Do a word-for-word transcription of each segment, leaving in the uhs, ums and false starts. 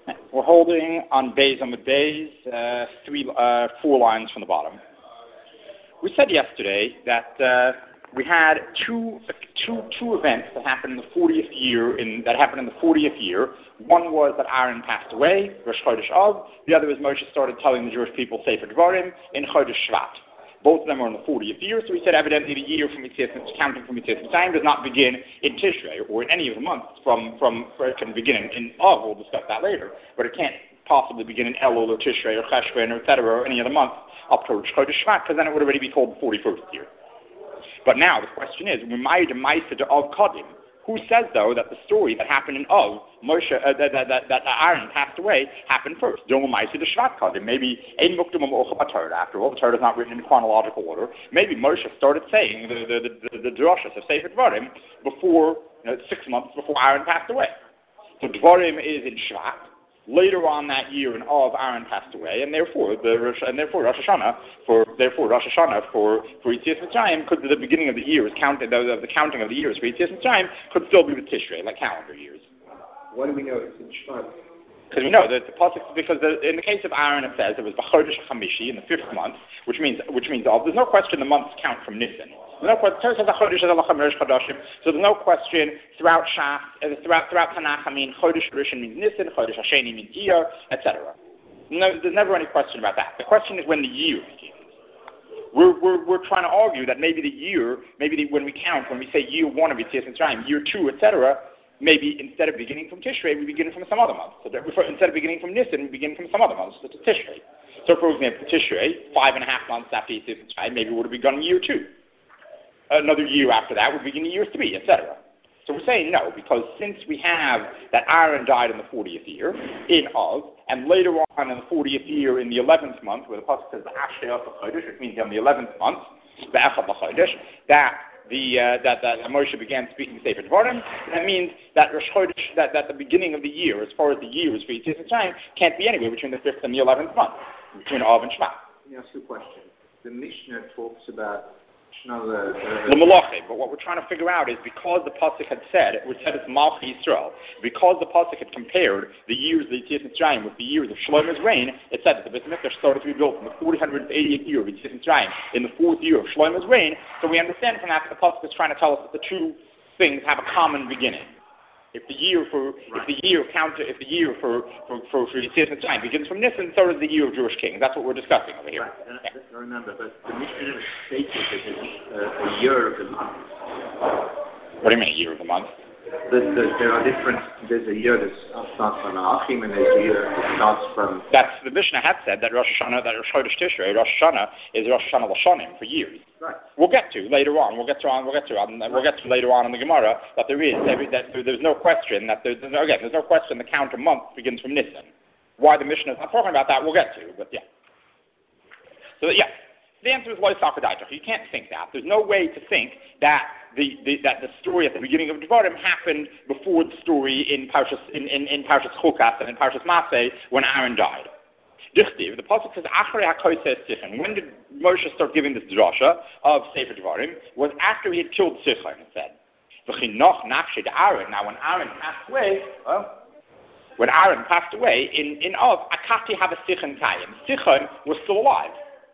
We're holding on Beis Amud Beis, uh, three, uh, four lines from the bottom. We said yesterday that uh, we had two, two, two events that happened in the fortieth year. In, that happened in the fortieth year. One was that Aaron passed away, Rosh Chodesh Av. The other was Moshe started telling the Jewish people Sefer Dvarim in Chodesh Shvat. Both of them were in the fortieth year, so we said evidently the year from Yetzias Mitzrayim, counting from Yetzias Mitzrayim, does not begin in Tishrei or in any of the months. From from it can begin in, in Av. We'll discuss that later, but it can't possibly begin in Elul or Tishrei or Cheshvan or et cetera or any other month up to Rosh Chodesh Shvat, because then it would already be called the forty-first year. But now the question is, Umayid Ma'aseh of Kodim. Who says, though, that the story that happened in Av, Moshe, uh, that, that, that, that Aaron passed away, happened first? Maybe after all, the Torah is not written in chronological order. Maybe Moshe started saying the the the, the, the drashas of Sefer Dvarim before, you know, six months before Aaron passed away. So Dvarim is in Shvat. Later on that year in Av, Aaron passed away, and therefore the and therefore Rosh Hashanah for therefore Rosh Hashanah for for Yetzias Mitzrayim could the beginning of the year is counted the, the counting of the years for Yetzias Mitzrayim could still be with Tishrei, like calendar years. Why do we know it's in Shvat? Because we know that the pasuk, because the, in the case of Aaron it says it was B'chodesh Chamishi in the fifth month, which means which means Av. There's no question the months count from Nisan. No question. So there's no question throughout Shas, throughout throughout Tanakh. I mean, Chodesh Rishon means Nisan, Chodesh Hasheni means Iyar, et cetera. No, there's never any question about that. The question is when the year begins. We're we're we're trying to argue that maybe the year, maybe the, when we count, when we say year one of Yetzias Mitzrayim, year two, et cetera. Maybe instead of beginning from Tishrei, we begin from some other month. So that instead of beginning from Nisan, we begin from some other month, so to Tishrei. So, for example, Tishrei, five and a half months after Yetzias Mitzrayim, maybe would have begun year two. Another year after that would begin year three, et cetera. So we're saying no, because since we have that Aaron died in the fortieth year, in Av, and later on in the fortieth year in the eleventh month, where the pasuk says Asher Chodesh, which means on the eleventh month, that the uh, that, that Moshe began speaking Sefer Dvarim, that means that Rosh Chodesh, that, that the beginning of the year, as far as the year is for Yetzias Mitzrayim, can't be anywhere between the fifth and the eleventh month, between Av and Shvat. Let me ask you a question. The Mishnah talks about No, the, the, the Malachim. But what we're trying to figure out is because the pasuk had said, which said it's Malchi Yisrael, because the pasuk had compared the years of the Yetzias Mitzrayim with the years of Shlomo's reign, it said that the Beit Mikdash started to be built in the four hundred eightieth year of Yetzias Mitzrayim, in the fourth year of Shlomo's reign. So we understand from that that the pasuk is trying to tell us that the two things have a common beginning. If the year for right. if the year counter if the year for for for, for Yetzias Mitzrayim begins from Nisan, so does the year of Jewish kings. That's what we're discussing over here. Right. Yeah. I remember, but the Mishnah states that it's uh, a year of the month. What do you mean, a year of the month? The, the, there are different. There's a year that starts from Achim, and there's a year that starts from. That's the Mishnah had said that Rosh Hashanah, that Rosh Chodesh Tishrei, Rosh Hashanah is Rosh Hashanah Lashonim for years. Right. We'll get to later on. We'll get to on. We'll get to on. We'll get to later on in the Gemara that there is that there's no question that there's no, again there's no question the count of month begins from Nisan. Why the Mishnah is not talking about that, we'll get to. But yeah. So yeah, the answer is Lo Sakadaitach. You can't think that. There's no way to think that the, the that the story at the beginning of Dvarim happened before the story in Parshas in in, in Parshas Chukas and in Parshas Maseh when Aaron died. Dichtiv, the pasuk says, Achrei HaKoseh Sichon. When did Moshe start giving this drasha of Sefer Dvarim? Was after he had killed Sichon, it said. V'chinoch nafshei Aaron. Now, when Aaron passed away, well, when Aaron passed away in in Av, Akati have a Sichon Kayim. Sichon was still alive.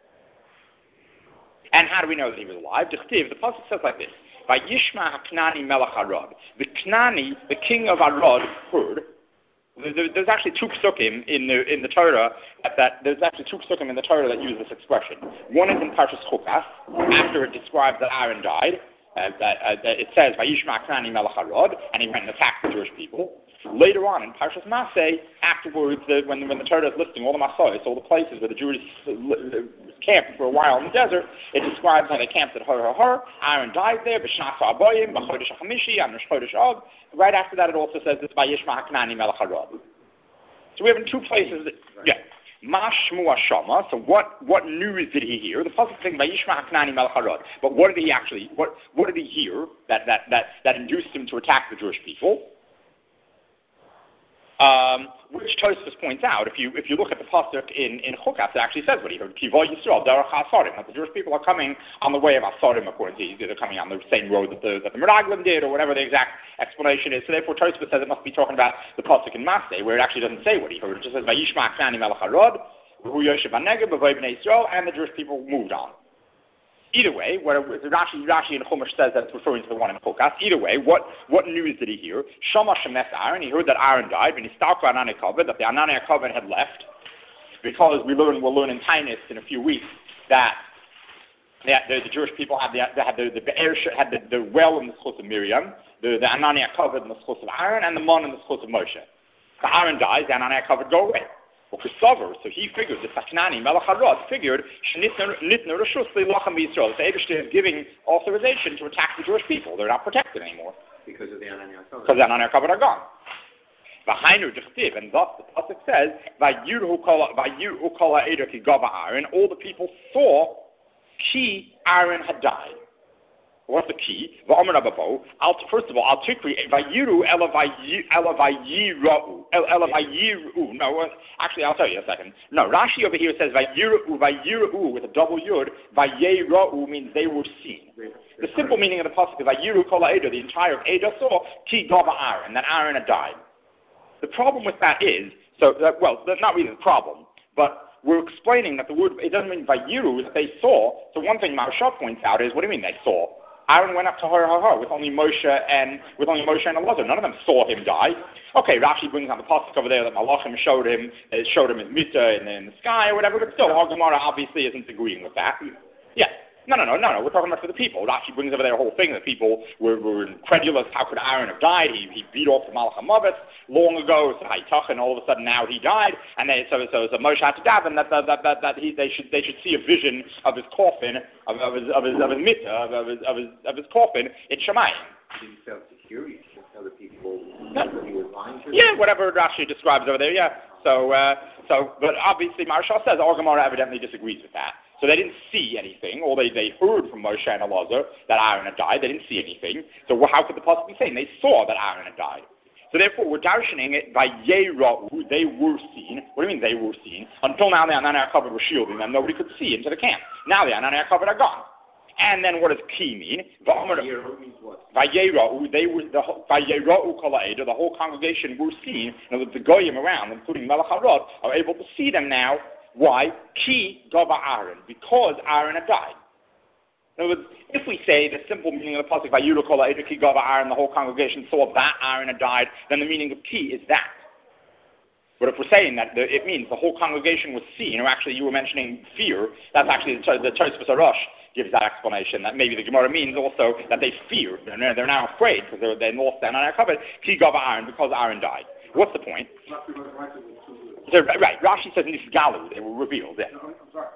And how do we know that he was alive? Dichtiv, the pasuk says like this: Vayishma HaKnani Melech Arad. The Knani, the king of Arad, heard. There's actually two psukim in the in the Torah that, that there's actually two psukim in the Torah that use this expression. One is in Parshas Chukas, after it describes that Aaron died. Uh, that, uh, that it says Vayishma Knani Melech Harod, and he went and attacked the Jewish people. Later on in Parshas Maseh, afterwards, the, when when the Torah is listing all the Masayos, all the places where the Jews camped for a while in the desert, it describes how they camped at Har Har Har. Aaron died there. B'Shnas Ha'abayim, B'Chodesh HaChamishi, and Chodesh Av. Right after that, it also says this Vayishma Knani Melech Harod. So we have in two places. That, yeah. Mashmu Ashama. So what, what news did he hear? The pasuk saying Vayishma Knani Melech Harod. But what did he actually? What what did he hear that that that that induced him to attack the Jewish people? Uh, Um, which Tosfos points out, if you if you look at the pasuk in in Chukas, it actually says what he heard. Kiva Yisrael derech Hasarim. That the Jewish people are coming on the way of Hasarim, according to you. They're coming on the same road that the that the Meraglim did, or whatever the exact explanation is. So therefore, Tosfos says it must be talking about the pasuk in Maseh, where it actually doesn't say what he heard. It just says Vayishma Knani Melech Harod, Hu Yoshev HaNegeb B'Vay Bnei Yisrael, and the Jewish people moved on. Either way, what Rashi, Rashi in Chumash says that it's referring to the one in Chukas. Either way, what, what news did he hear? Shama Shemes Aaron, he heard that Aaron died, and he stalked Anani Kavod, that the Anani Kavod had left, because we learn, we'll learn in Tainus in a few weeks that, that the, the Jewish people had the, they had the, the, Be'er, had the, the well in the schus of Miriam, the, the Anani Kavod in the schus of Aaron, and the Mon in the schus of Moshe. So Aaron dies, the Anani Kavod go away. So he figured, the Saknani, Melech Harod, figured, that the Eibishter is giving authorization to attack the Jewish people. They're not protected anymore. Because of the Anani Kavod. Because the Anani Kavod are gone. And thus the pasuk says, and all the people saw Ki Aaron had died. What's the key? First of all, I'll tikri vayiru ela vayiru ela vayiru. No, actually, I'll tell you in a second. No, Rashi over here says vayiru vayiru with a double yud. Vayiru means they were seen. The simple meaning of the pasuk is vayiru kol ha'eda. The entire Eda saw ki gava Aaron, that Aaron had died. The problem with that is, so that, well, that's not really the problem, but we're explaining that the word, it doesn't mean vayiru that they saw. So one thing Maharsha points out is, what do you mean they saw? Aaron went up to her, her, her, with only Moshe and with only Moshe and Elazar. None of them saw him die. Okay, Rashi brings on the pasuk over there that Malachim showed him, uh, showed him his mitzvah in, in the sky or whatever. But still, our Gemara obviously isn't agreeing with that. Yeah. No, no, no, no, no. We're talking about for the people. Rashi brings over there a whole thing that people were, were incredulous. How could Aaron have died? He, he beat off the Malach HaMavet long ago. So Haytach, and all of a sudden now he died. And they, so, so, so Moshe had to daven that that that, that, that he, they should they should see a vision of his coffin, of, of his of his of his mitzvah, of, of his of his of his coffin in Shemayim. Did he feel secure? He didn't tell the people that he was lying to them? Yeah, whatever Rashi describes over there. Yeah. So uh, so, but obviously Maharsha says our Gemara evidently disagrees with that. So they didn't see anything, or they, they heard from Moshe and Elazar that Aaron had died. They didn't see anything. So how could the pasuk be saying they saw that Aaron had died? So therefore, we're darshaning it by Yera'u, they were seen. What do you mean they were seen? Until now, the Anani HaKavod were shielding them. Nobody could see into the camp. Now the Anani HaKavod are gone. And then what does ki mean? Yera'u means what? Vayera'u, they were the Vayera'u kol ha'eda, the whole congregation were seen. And the goyim around, including Melech Harod, are able to see them now. Why? Ki gava Aaron, because Aaron had died. In other words, if we say the simple meaning of the pasuk Vayuru kol ha'eda ki gava Aaron, the whole congregation saw that Aaron had died, then the meaning of ki is that. But if we're saying that the, it means the whole congregation was seen, or actually you were mentioning fear, that's actually the, the Tosfos Arush gives that explanation, that maybe the Gemara means also that they feared, they're, they're now afraid because they're, they lost their Anani HaKavod, ki gava Aaron, because Aaron died. What's the point? So, right, Rashi says Nisgalu, they were revealed. Yeah. No, I'm sorry.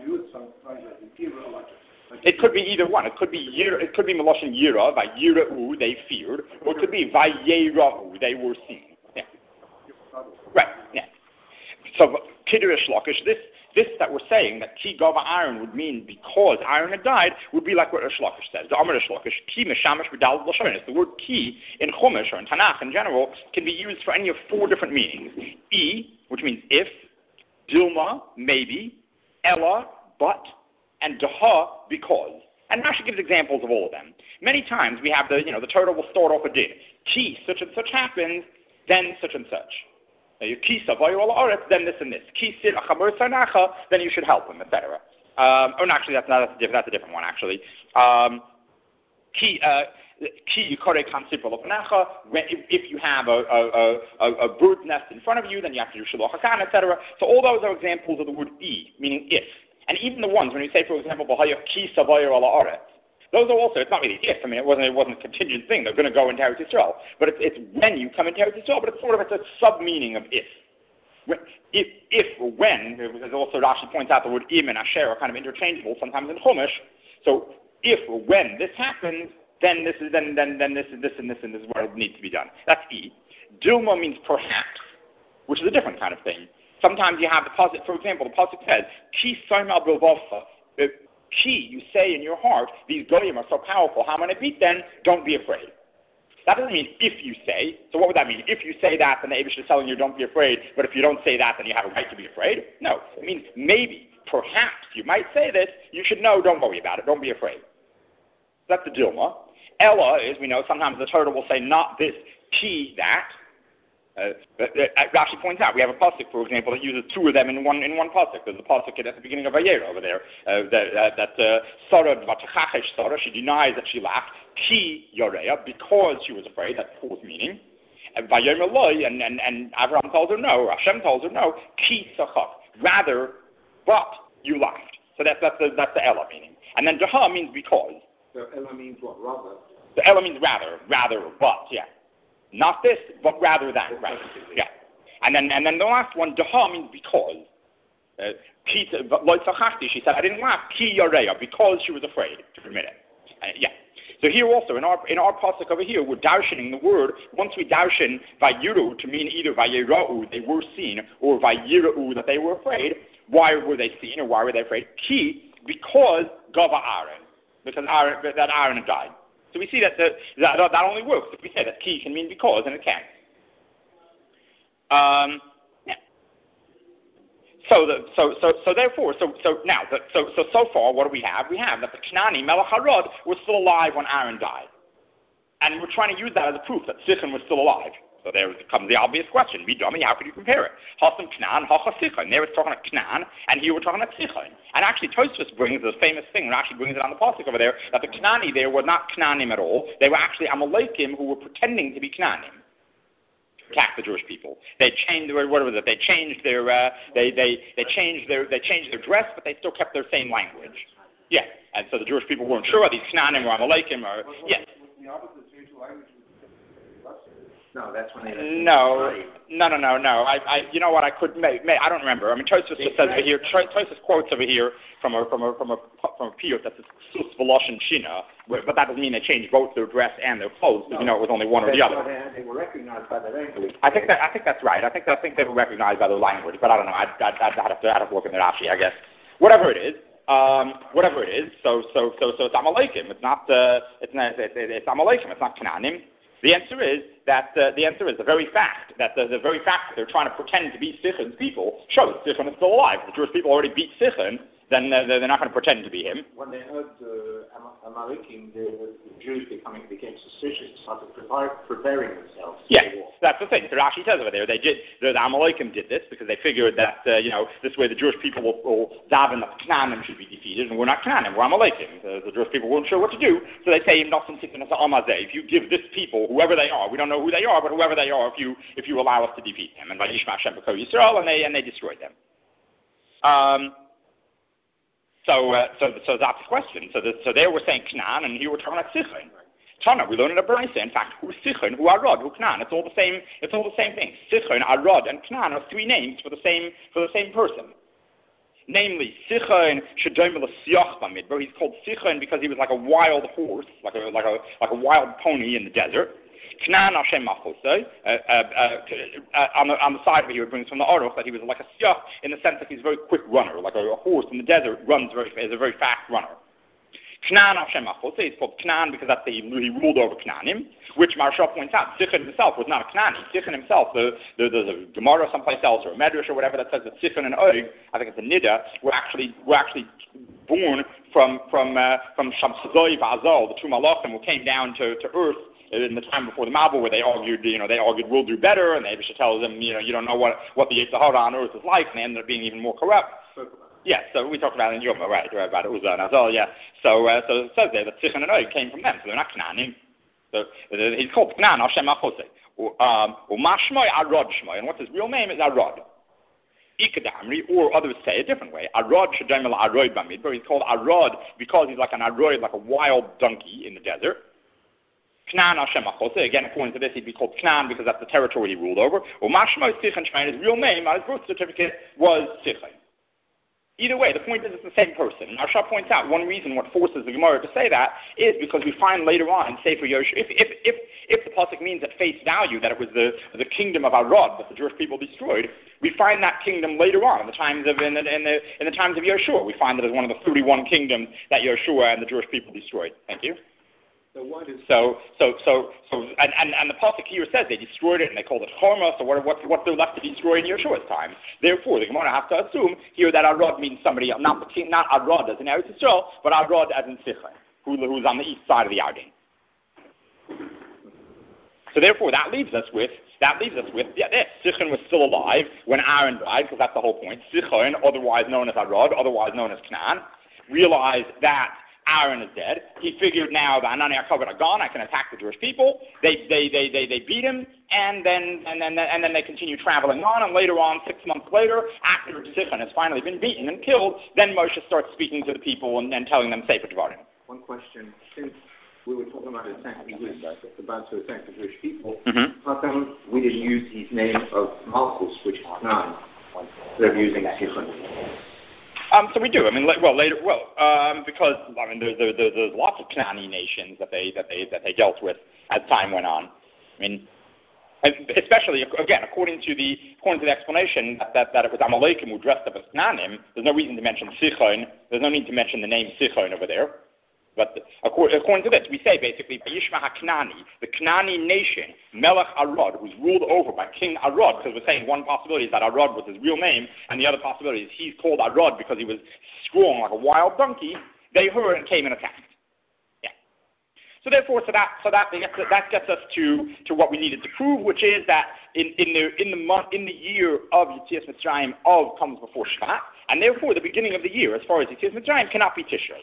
Yeah. It could be either one. It could be Yira, it could be Meloshin Yira, by Yira'u, they feared, or it could be Vayera'u, they were seen. Yeah. Right, yeah. So, Kiddush Lakish, this this that we're saying, that Ki Gava Aaron would mean because Aaron had died, would be like what Rish Lakish says. The Amar Rish Lakish, Ki Meshamash B'Dal L'Shonis. The word Ki in Chumash or in Tanakh in general can be used for any of four different meanings. E, which means if, Dilma, maybe, Ella, but, and Daha, because. And Rashi gives examples of all of them. Many times we have the, you know, the Torah will start off a din. Ki, such and such happens, then such and such. Ki savayu al aretz, then this and this. Ki sir achamur sanacha, then you should help him, et cetera. Um, oh, no, actually, that's not that's a, that's a different one. Actually, um, ki ki yikore kam sipol opanacha. If you have a a, a a bird's nest in front of you, then you have to do shiloh hakan, et cetera. So all those are examples of the word e, meaning if. And even the ones when you say, for example, b'haya ki savayu al aretz. Those are also, it's not really if, I mean, it wasn't, it wasn't a contingent thing, they're going to go into Eretz Yisrael. But it's, it's when you come into Eretz Yisrael, but it's sort of, it's a sub-meaning of if. If, if or when, because also Rashi points out the word im and asher are kind of interchangeable, sometimes in Chumash. So, if or when this happens, then this is, then, then, then this is this and this and this is what needs to be done. That's E. Dilma means perhaps, which is a different kind of thing. Sometimes you have the pasuk, for example, the pasuk says, Ki soimal bilvavcha. Ki, you say in your heart, these goyim are so powerful, how am I going to beat them? Don't be afraid. That doesn't mean if you say. So what would that mean? If you say that, then the Eibush is telling you don't be afraid, but if you don't say that, then you have a right to be afraid? No. It means maybe, perhaps, you might say this, you should know, don't worry about it, don't be afraid. That's the Dilma. Ella is, we know, sometimes the Torah will say not this, ki that. Uh, uh, uh, Rashi points out, we have a pasuk, for example, that uses two of them in one in one pasuk. There's a pasuk at the beginning of Vayera over there uh, that uh, that uh, Sarah, Vatachachesh Sarah, she denies that she laughed, ki yoreya, because she was afraid. That's fourth meaning. And Vayera Eloi, and and and Abraham tells her no, or Hashem tells her no, ki sachak, rather, but you laughed. So that's that's the that's the Ella meaning. And then Daha means because. So Ella means what? Rather. The Ella means rather, rather, but, yeah. Not this, but rather than, right? Yeah. And then and then the last one, Daha means because. Uh, she said, I didn't laugh, ki yareya, because she was afraid to admit it. Uh, yeah. So here also, in our in our pasuk over here, we're darshaning the word. Once we darshan vayiru to mean either vayirau, they were seen, or vayirau, that they were afraid. Why were they seen, or why were they afraid? Ki, because gava Aaron, because Aaron, that Aaron had died. So we see that, the, that that only works if we say that ki can mean because, and it can. Um, yeah. So, the, so, so, so therefore, so, so now, the, so, so, so far, what do we have? We have that the Knani Melech Harod was still alive when Aaron died, and we're trying to use that as a proof that Sichon was still alive. So there comes the obvious question: Be dummy, how could you compare it? Hasam Knan, Hacha Sichon. There it's talking about Knan, and here we're talking about Sichon. And actually, Tosfos brings this famous thing, Rashi brings it on the pasuk over there, that the Knani there were not Knanim at all. They were actually Amalekim who were pretending to be Knanim. Attack the Jewish people. They changed. What was it? They changed their. Uh, they they they changed their. They changed their dress, but they still kept their same language. Yeah, and so the Jewish people weren't sure are these Knanim or Amalekim or yeah. No, that's when they. No, no, no, no, no. I, I, you know what? I could. May, may, I don't remember. I mean, Tosfos just says over here. Tosfos quotes over here from a from a from a from a piyut that says sus v'losh and shina, but that doesn't mean they changed both their dress and their clothes. Because no, you know it was only one or the other. They, they were recognized by their language. I think that I think that's right. I think that, I think they were recognized by their language, but I don't know. I'd, I'd, I'd, I'd have to I'd have to look in the Rashi, I guess. Whatever it is. Um, whatever it is. So so so so it's Amalekim. It's not. Uh, it's not. It's, it's Amalekim. It's not Knanim. The answer is that uh, the answer is the very fact that the, the very fact that they're trying to pretend to be Sichon's people shows Sichon is still alive. If the Jewish people already beat Sichon, then uh, they're not going to pretend to be him. When they heard uh, Amalekim, the, the Jews becoming became suspicious, started prepare, preparing themselves. Yes, yeah, that's the thing. So Rashi says over there, they did. The, the Amalekim did this because they figured that uh, you know this way the Jewish people will, will daven that Knanim should be defeated, and we're not Knanim, we're Amalekim. The, the Jewish people weren't sure what to do, so they say if you give this people, whoever they are, we don't know who they are, but whoever they are, if you if you allow us to defeat them, and Vayishma Hashem b'Kol Yisrael, and they and they destroyed them. Um. So, uh, so, so that's the question. So, the, so there we're saying Knan, and here we're talking about Sichon. Tana, we learn in a Brisa, in fact, who Sichon, who Arod, who Knan. It's all the same. It's all the same thing. Sichon, Arod, and Knan are three names for the same for the same person. Namely, Sichon Shadom L'Siach Bamidbar. He's called Sichon because he was like a wild horse, like a like a like a wild pony in the desert. Knan Hashem Machosai. Uh, uh, uh, on, the, on the side of it, he brings from the Aruch that he was like a siach in the sense that he's a very quick runner, like a, a horse in the desert runs very is a very fast runner. Knan Hashem Machosai is called Knan because that's the, he, he ruled over Knanim, which Maharsha points out. Sichon himself was not a Knani. Sichon himself, the, the, there's a Gemara someplace else or a Medrash or whatever that says that Sichon and Og, I think it's a Nida, were actually were actually born from from uh, from Shamsazoi Vazal, the two Malachim who came down to, to earth in the time before the Mabul, where they argued, you know, they argued we'll do better, and the Abisha tells them, you know, you don't know what, what the Yitzhahara on earth is like, and they ended up being even more corrupt. Yeah, so we talked about it in Yom, right, right, about Uzzah and Azal, yeah. So, uh, so it says there that Sichon and Og came from them, so they're not Knanim. So uh, he's called Knan, Hashem Achosei. Um, Umashmoi Arod Shmoi, and what his real name is Arod. Ikadamri, or others say a different way. Arod Shademel Arod Bamidbar. He's called Arod because he's like an Arod, like a wild donkey in the desert. Knan Hashem Achosei. Again, according to this, he'd be called Knan because that's the territory he ruled over. Or Mashmoi Sichon Shmoi, his real name on his birth certificate was Sichon. Either way, the point is it's the same person. And Arsha points out one reason what forces the Gemara to say that is because we find later on in Sefer Yosh, if, if, if, if the pasuk means at face value that it was the, the kingdom of Arad that the Jewish people destroyed, we find that kingdom later on in the times of in the, in the, in the times of Yeshua. We find that as one of the thirty-one kingdoms that Yeshua and the Jewish people destroyed. Thank you. So why does so so so so and, and, and the pasuk here says they destroyed it and they called it Chorma. So what what what they're left to destroy in Yeshua's time? Therefore, the Gemara has to assume here that Arad means somebody else, not the king, not Arad as in Eretz Yisrael, but Arad as in Sichon, who, who's on the east side of the Yarden. So therefore, that leaves us with that leaves us with yeah, this. Sichon was still alive when Aaron died, because that's the whole point. Sichon, otherwise known as Arad, otherwise known as Canaan, realized that Aaron is dead. He figured now that Anani Akavod are gone, I can attack the Jewish people. They they, they, they, they beat him, and then and then and then they continue traveling on. And later on, six months later, after Sichon has finally been beaten and killed, then Moshe starts speaking to the people and, and telling them Sefer Devarim. One question: since we were talking about attacking Jewish, about to attack the Jewish people, Mm-hmm. how come we didn't use his name of Malchus, which is Canaan, instead of using Sichon? Um, so we do. I mean, well, later, well, um, because I mean, there's there, there, there's lots of Canaanite nations that they that they that they dealt with as time went on. I mean, and especially again, according to the according to the explanation that that, that it was Amalekim who dressed up as Canaanim. There's no reason to mention Sichon. There's no need to mention the name Sichon over there. But according, according to this, we say basically, Yishma HaKnani, the Knani nation, Melech Arad, who's ruled over by King Arad, because we're saying one possibility is that Arad was his real name, and the other possibility is he's called Arad because he was strong like a wild donkey. They heard and came and attacked. Yeah. So therefore, so that so that that gets us to, to what we needed to prove, which is that in, in the in the month in the year of Yetzias Mitzrayim, of comes before Shvat, and therefore the beginning of the year, as far as Yetzias Mitzrayim, cannot be Tishrei,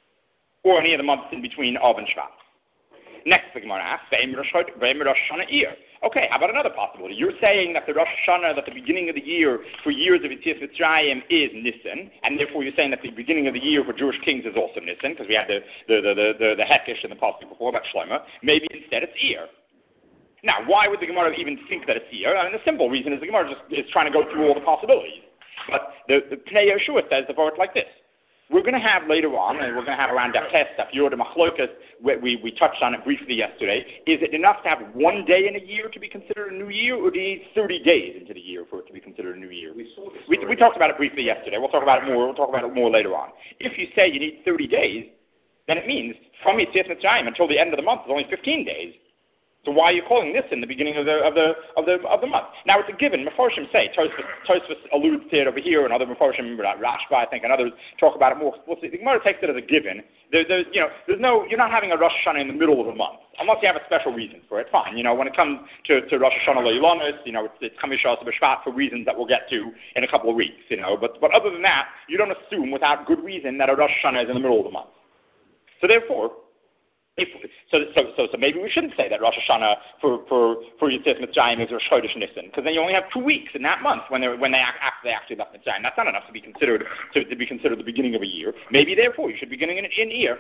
or any of the months in between Av and Shvat. Next, the Gemara asks, Ve'em Rosh Hashanah Ir. Okay, how about another possibility? You're saying that the Rosh Hashanah, that the beginning of the year for years of Yetzias Mitzrayim is Nisan, and therefore you're saying that the beginning of the year for Jewish kings is also Nisan, because we had the the the the, the, the Hekesh in the passage before about Shlomo. Maybe instead it's Ir. Now, why would the Gemara even think that it's Ir? I mean, the simple reason is the Gemara just is trying to go through all the possibilities. But the, the Pnei Yeshua says the word like this. We're going to have later on, and we're going to have around Daf Tes, Daf Yod, Machlokas, we, we touched on it briefly yesterday. Is it enough to have one day in a year to be considered a new year, or do you need thirty days into the year for it to be considered a new year? We, saw this we, we talked about it briefly yesterday. We'll talk about it more. We'll talk about it more later on. If you say you need thirty days, then it means from Yetzias Mitzrayim until the end of the month is only fifteen days. So why are you calling this in the beginning of the of the of the of the month? Now it's a given. Mefarshim say Tosfos alludes to it over here, and other Mefarshim, Rashba, I think, and others talk about it more explicitly. The Gemara takes it as a given. There, there's you know there's no you're not having a Rosh Hashanah in the middle of a month unless you have a special reason for it. Fine. You know when it comes to, to Rosh Hashanah Leilanos, you know it's it's Chamishas B'Shvat for reasons that we'll get to in a couple of weeks. You know, but but other than that, you don't assume without good reason that a Rosh Hashanah is in the middle of the month. So therefore. If, so, so, so, so maybe we shouldn't say that Rosh Hashanah for for for Yetzias Mitzrayim is Rosh Chodesh Nisan, because then you only have two weeks in that month when they when they act, after they actually left Mitzrayim. That's not enough to be considered to, to be considered the beginning of a year. Maybe therefore you should be beginning in in year.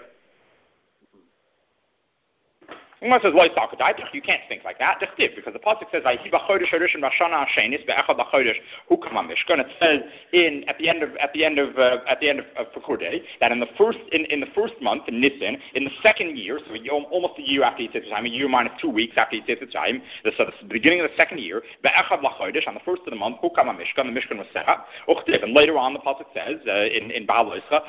Someone says, you can't think like that. Because the pasuk says, it says in at the end of at the end of uh, at the end of, of Pekur Day that in the first in, in the first month in Nisan, in the second year, so almost a year after Yetzias Mitzrayim, a year minus two weeks after Yetzias Mitzrayim, so the beginning of the second year, on the first of the month, the Mishkan was set up. And later on, the pasuk says uh, in in Baal Yisra,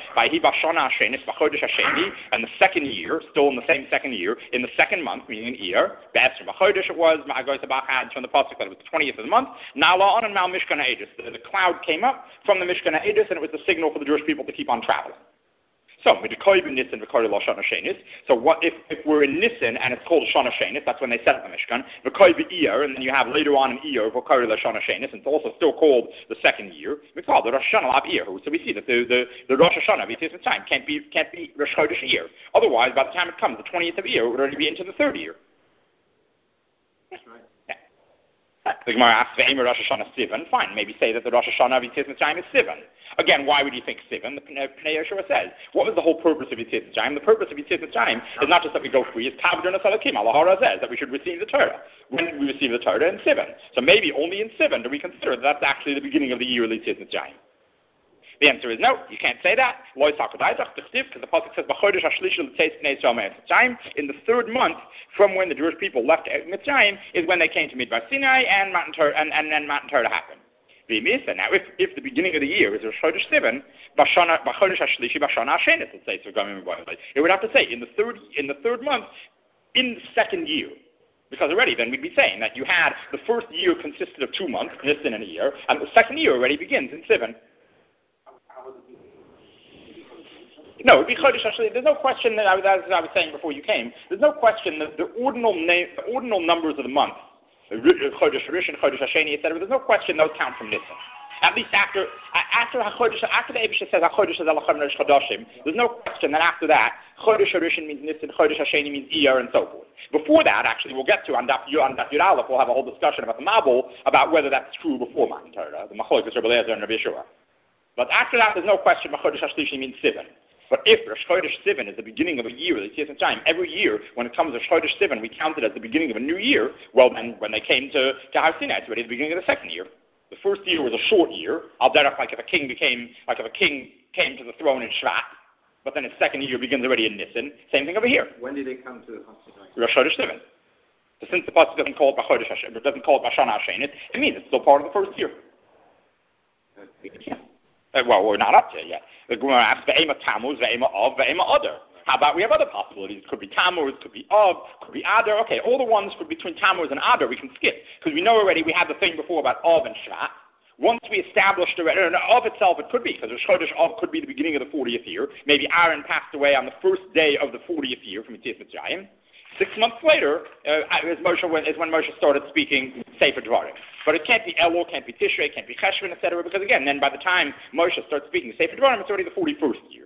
and the second year, still in the same second year, in the second month, meaning an year. Be'etzim b'chodesh it was. Ma'agos had from the pasuk that it was the twentieth of the month. Na'ala on and Mal Mishkan Ha'edus. The cloud came up from the Mishkan Ha'edus, and it was the signal for the Jewish people to keep on traveling. So, Nisan, so what if, if we're in Nisan and it's called Shana Shenis, that's when they set up the Mishkan, and then you have later on an Iyar, Shana Shenis, and it's also still called the second year, we call it the Rosh Hashanah Iyar. So we see that the, the, the Rosh Hashanah of Yetzias Mitzrayim can't be, can't be Rosh Chodesh Iyar. Otherwise, by the time it comes, the twentieth of Iyar, it would already be into the third year. That's right. Yeah. The Gemara asks, Ve'emer Rosh Hashanah Sivan. Fine, maybe say that the Rosh Hashanah of Yetzias Mitzrayim is Sivan. Again, why would you think Sivan? The Pnei Yeshua says, what was the whole purpose of Yetzias Mitzrayim? The purpose of Yetzias Mitzrayim is not just that we go free, it's Kavdurnas Alakim, Allah Harazeh, that we should receive the Torah. When did we receive the Torah? In Sivan. So maybe only in Sivan do we consider that that's actually the beginning of the year of Yetzias Mitzrayim. The answer is no, you can't say that. Because the pasuk says, in the third month from when the Jewish people left Mitzrayim is when they came to Midbar Sinai and Mount Torah, and, and, and Mount Torah happened. Now, if, if the beginning of the year is Rosh Chodesh Sivan, Bashana, B'Chodesh HaShlishi, Bashana HaShenis, let's say, so it would have to say, in the third, in the third month, in the second year. Because already then we'd be saying that you had the first year consisted of two months, Nisan and a year, and the second year already begins in Sivan. No, it would be Chodesh HaShlishi. There's no question that, I was, as I was saying before you came, there's no question that the ordinal, name, the ordinal numbers of the month, Chodesh Rishon, Chodesh Hasheni, et cetera, there's no question those count from Nisan. At least after after HaChodesh, after the Eibusha says HaChodesh is Elachem Rosh Chodashim, there's no question that after that, Chodesh Rishon means Nisan, Chodesh Hasheni means Iyar, and so forth. Before that, actually, we'll get to, on Daf Yud Aleph, we'll have a whole discussion about the Mabul, about whether that's true before Matan Torah, the Machlokes Rebbe Eliezer and Rabbi Yeshua. But after that, there's no question HaChodesh HaShlishi means Sivan. But if Rosh Chodesh Sivan is the beginning of a year, the Yetzias Mitzrayim, every year when it comes to Rosh Chodesh Sivan, we count it as the beginning of a new year. Well, then when they came to, to Har Sinai, it's already the beginning of the second year. The first year was a short year. Al derech, like if a king became, like if a king came to the throne in Shvat, but then his second year begins already in Nisan. Same thing over here. When did they come to Har Sinai? Rosh Chodesh Sivan. So since the pasuk doesn't call it B'Chodesh Hashem, it doesn't call it B'Shana Hashem, it means it's still part of the first year. Yeah. Uh, well, we're not up to it yet. The Gemara asks, Ve'ema Tammuz, Ve'ema Av, Ve'ema Adar. How about we have other possibilities? It could be Tammuz, could be Av, could be Adar. Okay, all the ones for between Tammuz and Adar we can skip. Because we know already we had the thing before about Av and Shvat. Once we established already, no, Av itself it could be, because Rosh Chodesh Av could be the beginning of the fortieth year. Maybe Aaron passed away on the first day of the fortieth year from Yetzias Mitzrayim. Six months later uh, is, Moshe, is when Moshe started speaking Sefer Dvarim. But it can't be Elul, can't be Tishrei, can't be Cheshvan, et cetera. Because again, then by the time Moshe starts speaking Sefer Dvarim, it's already the forty-first year.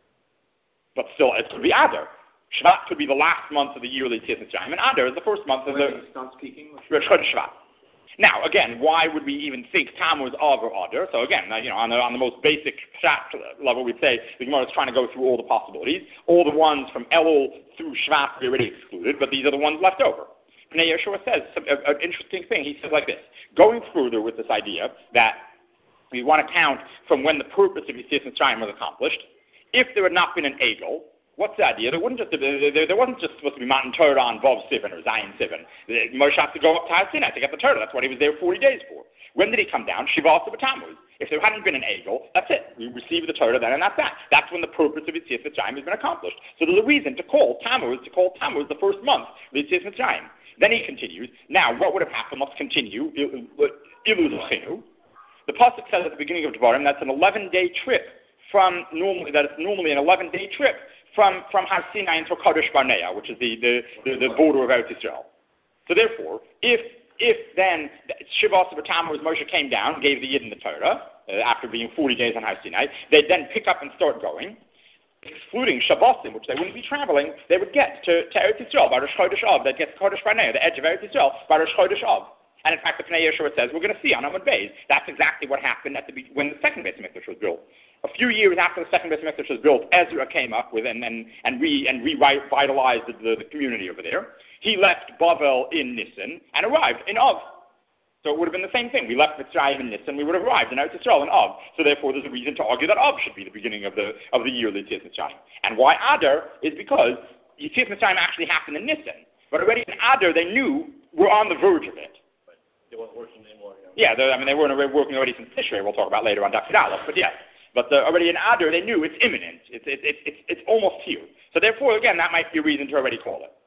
But still, it could be Adar. Shvat could be the last month of the year of the Yetzias Mitzrayim, and Adar is the first month of when the. When he starts speaking? Rosh Chodesh Shvat. Now, again, why would we even think Tammuz, Av, or Adar? So again, you know, on the, on the most basic Pshat level, we'd say the Gemara is trying to go through all the possibilities. All the ones from Elul through Shvat we already excluded, but these are the ones left over. Pnei Yeshua says some, a, an interesting thing. He says like this, going further with this idea that we want to count from when the purpose of Yetzias Mitzrayim was accomplished. If there had not been an Egel, what's the idea? There wouldn't just there, there wasn't just supposed to be Matan Torah on Vav Sivan or Zion Sivan. Moshe had to go up to Har Sinai to get the Torah. That's what he was there forty days for. When did he come down? Shiva Tammuz. If there hadn't been an Egel, that's it. We received the Torah then, and that's that. That's when the purpose of Yetzias Mitzrayim has been accomplished. So there's a reason to call Tammuz to call Tammuz the first month of Yetzias Mitzrayim. Then he continues. Now, what would have happened? Let's continue. Ilu Zechinu. The pasuk says at the beginning of Dvarim that's an eleven-day trip from normally that it's normally an eleven-day trip from, from Har Sinai into Kadesh Barnea, which is the, the, the, the border of Eretz Yisrael. So therefore, if if then Shiva Tammuz Moshe came down, gave the Yidden the Torah uh, after being forty days on Har Sinai, they'd then pick up and start going, excluding Shabbosim, which they wouldn't be traveling, they would get to, to Eretz Yisrael by Rosh Chodesh Av. They'd get to Kadesh Barnea, the edge of Eretz Yisrael, by Rosh Chodesh Av. And in fact, the Pnei Yeshua says, we're going to see on Amud Beis, that's exactly what happened at the when the second Beis Mikdash was built. A few years after the second Beis Mikdash was built, Ezra came up with and and, and, re, and revitalized the, the, the community over there. He left Bavel in Nisan and arrived in Av. So it would have been the same thing. We left Mitzrayim in Nisan, we would have arrived in Eretz Yisrael in Av. So therefore, there's a reason to argue that Av should be the beginning of the of the year of Yetzias Mitzrayim. And why Adar is because Yetzias Mitzrayim actually happened in Nisan, but already in Adar they knew we're on the verge of it. They weren't working anymore. Yeah, I mean, they weren't working already since Tishrei. We'll talk about later on Daf Yud Aleph, but yes. But the, already in Adar, they knew it's imminent. It's, it's, it's, it's, it's almost here. So therefore, again, that might be a reason to already call it.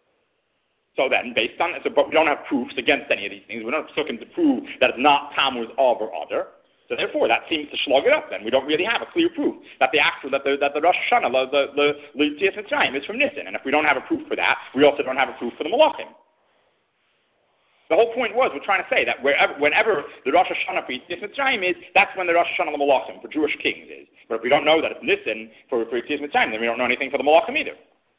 So then, based on so, but we don't have proofs against any of these things. We're not looking to prove that it's not Tammuz, Av, or Adar. So therefore, that seems to slug it up. Then we don't really have a clear proof that the actual that the that the Rosh Hashanah, the the Yetzias Mitzrayim, is from Nisan. And if we don't have a proof for that, we also don't have a proof for the Malachim. The whole point was, we're trying to say that wherever, whenever the Rosh Hashanah for Yetzias Mitzrayim is, that's when the Rosh Hashanah the Malachim for Jewish kings is. But if we don't know that it's Nisan for, for Yetzias Mitzrayim, then we don't know anything for the Malachim either.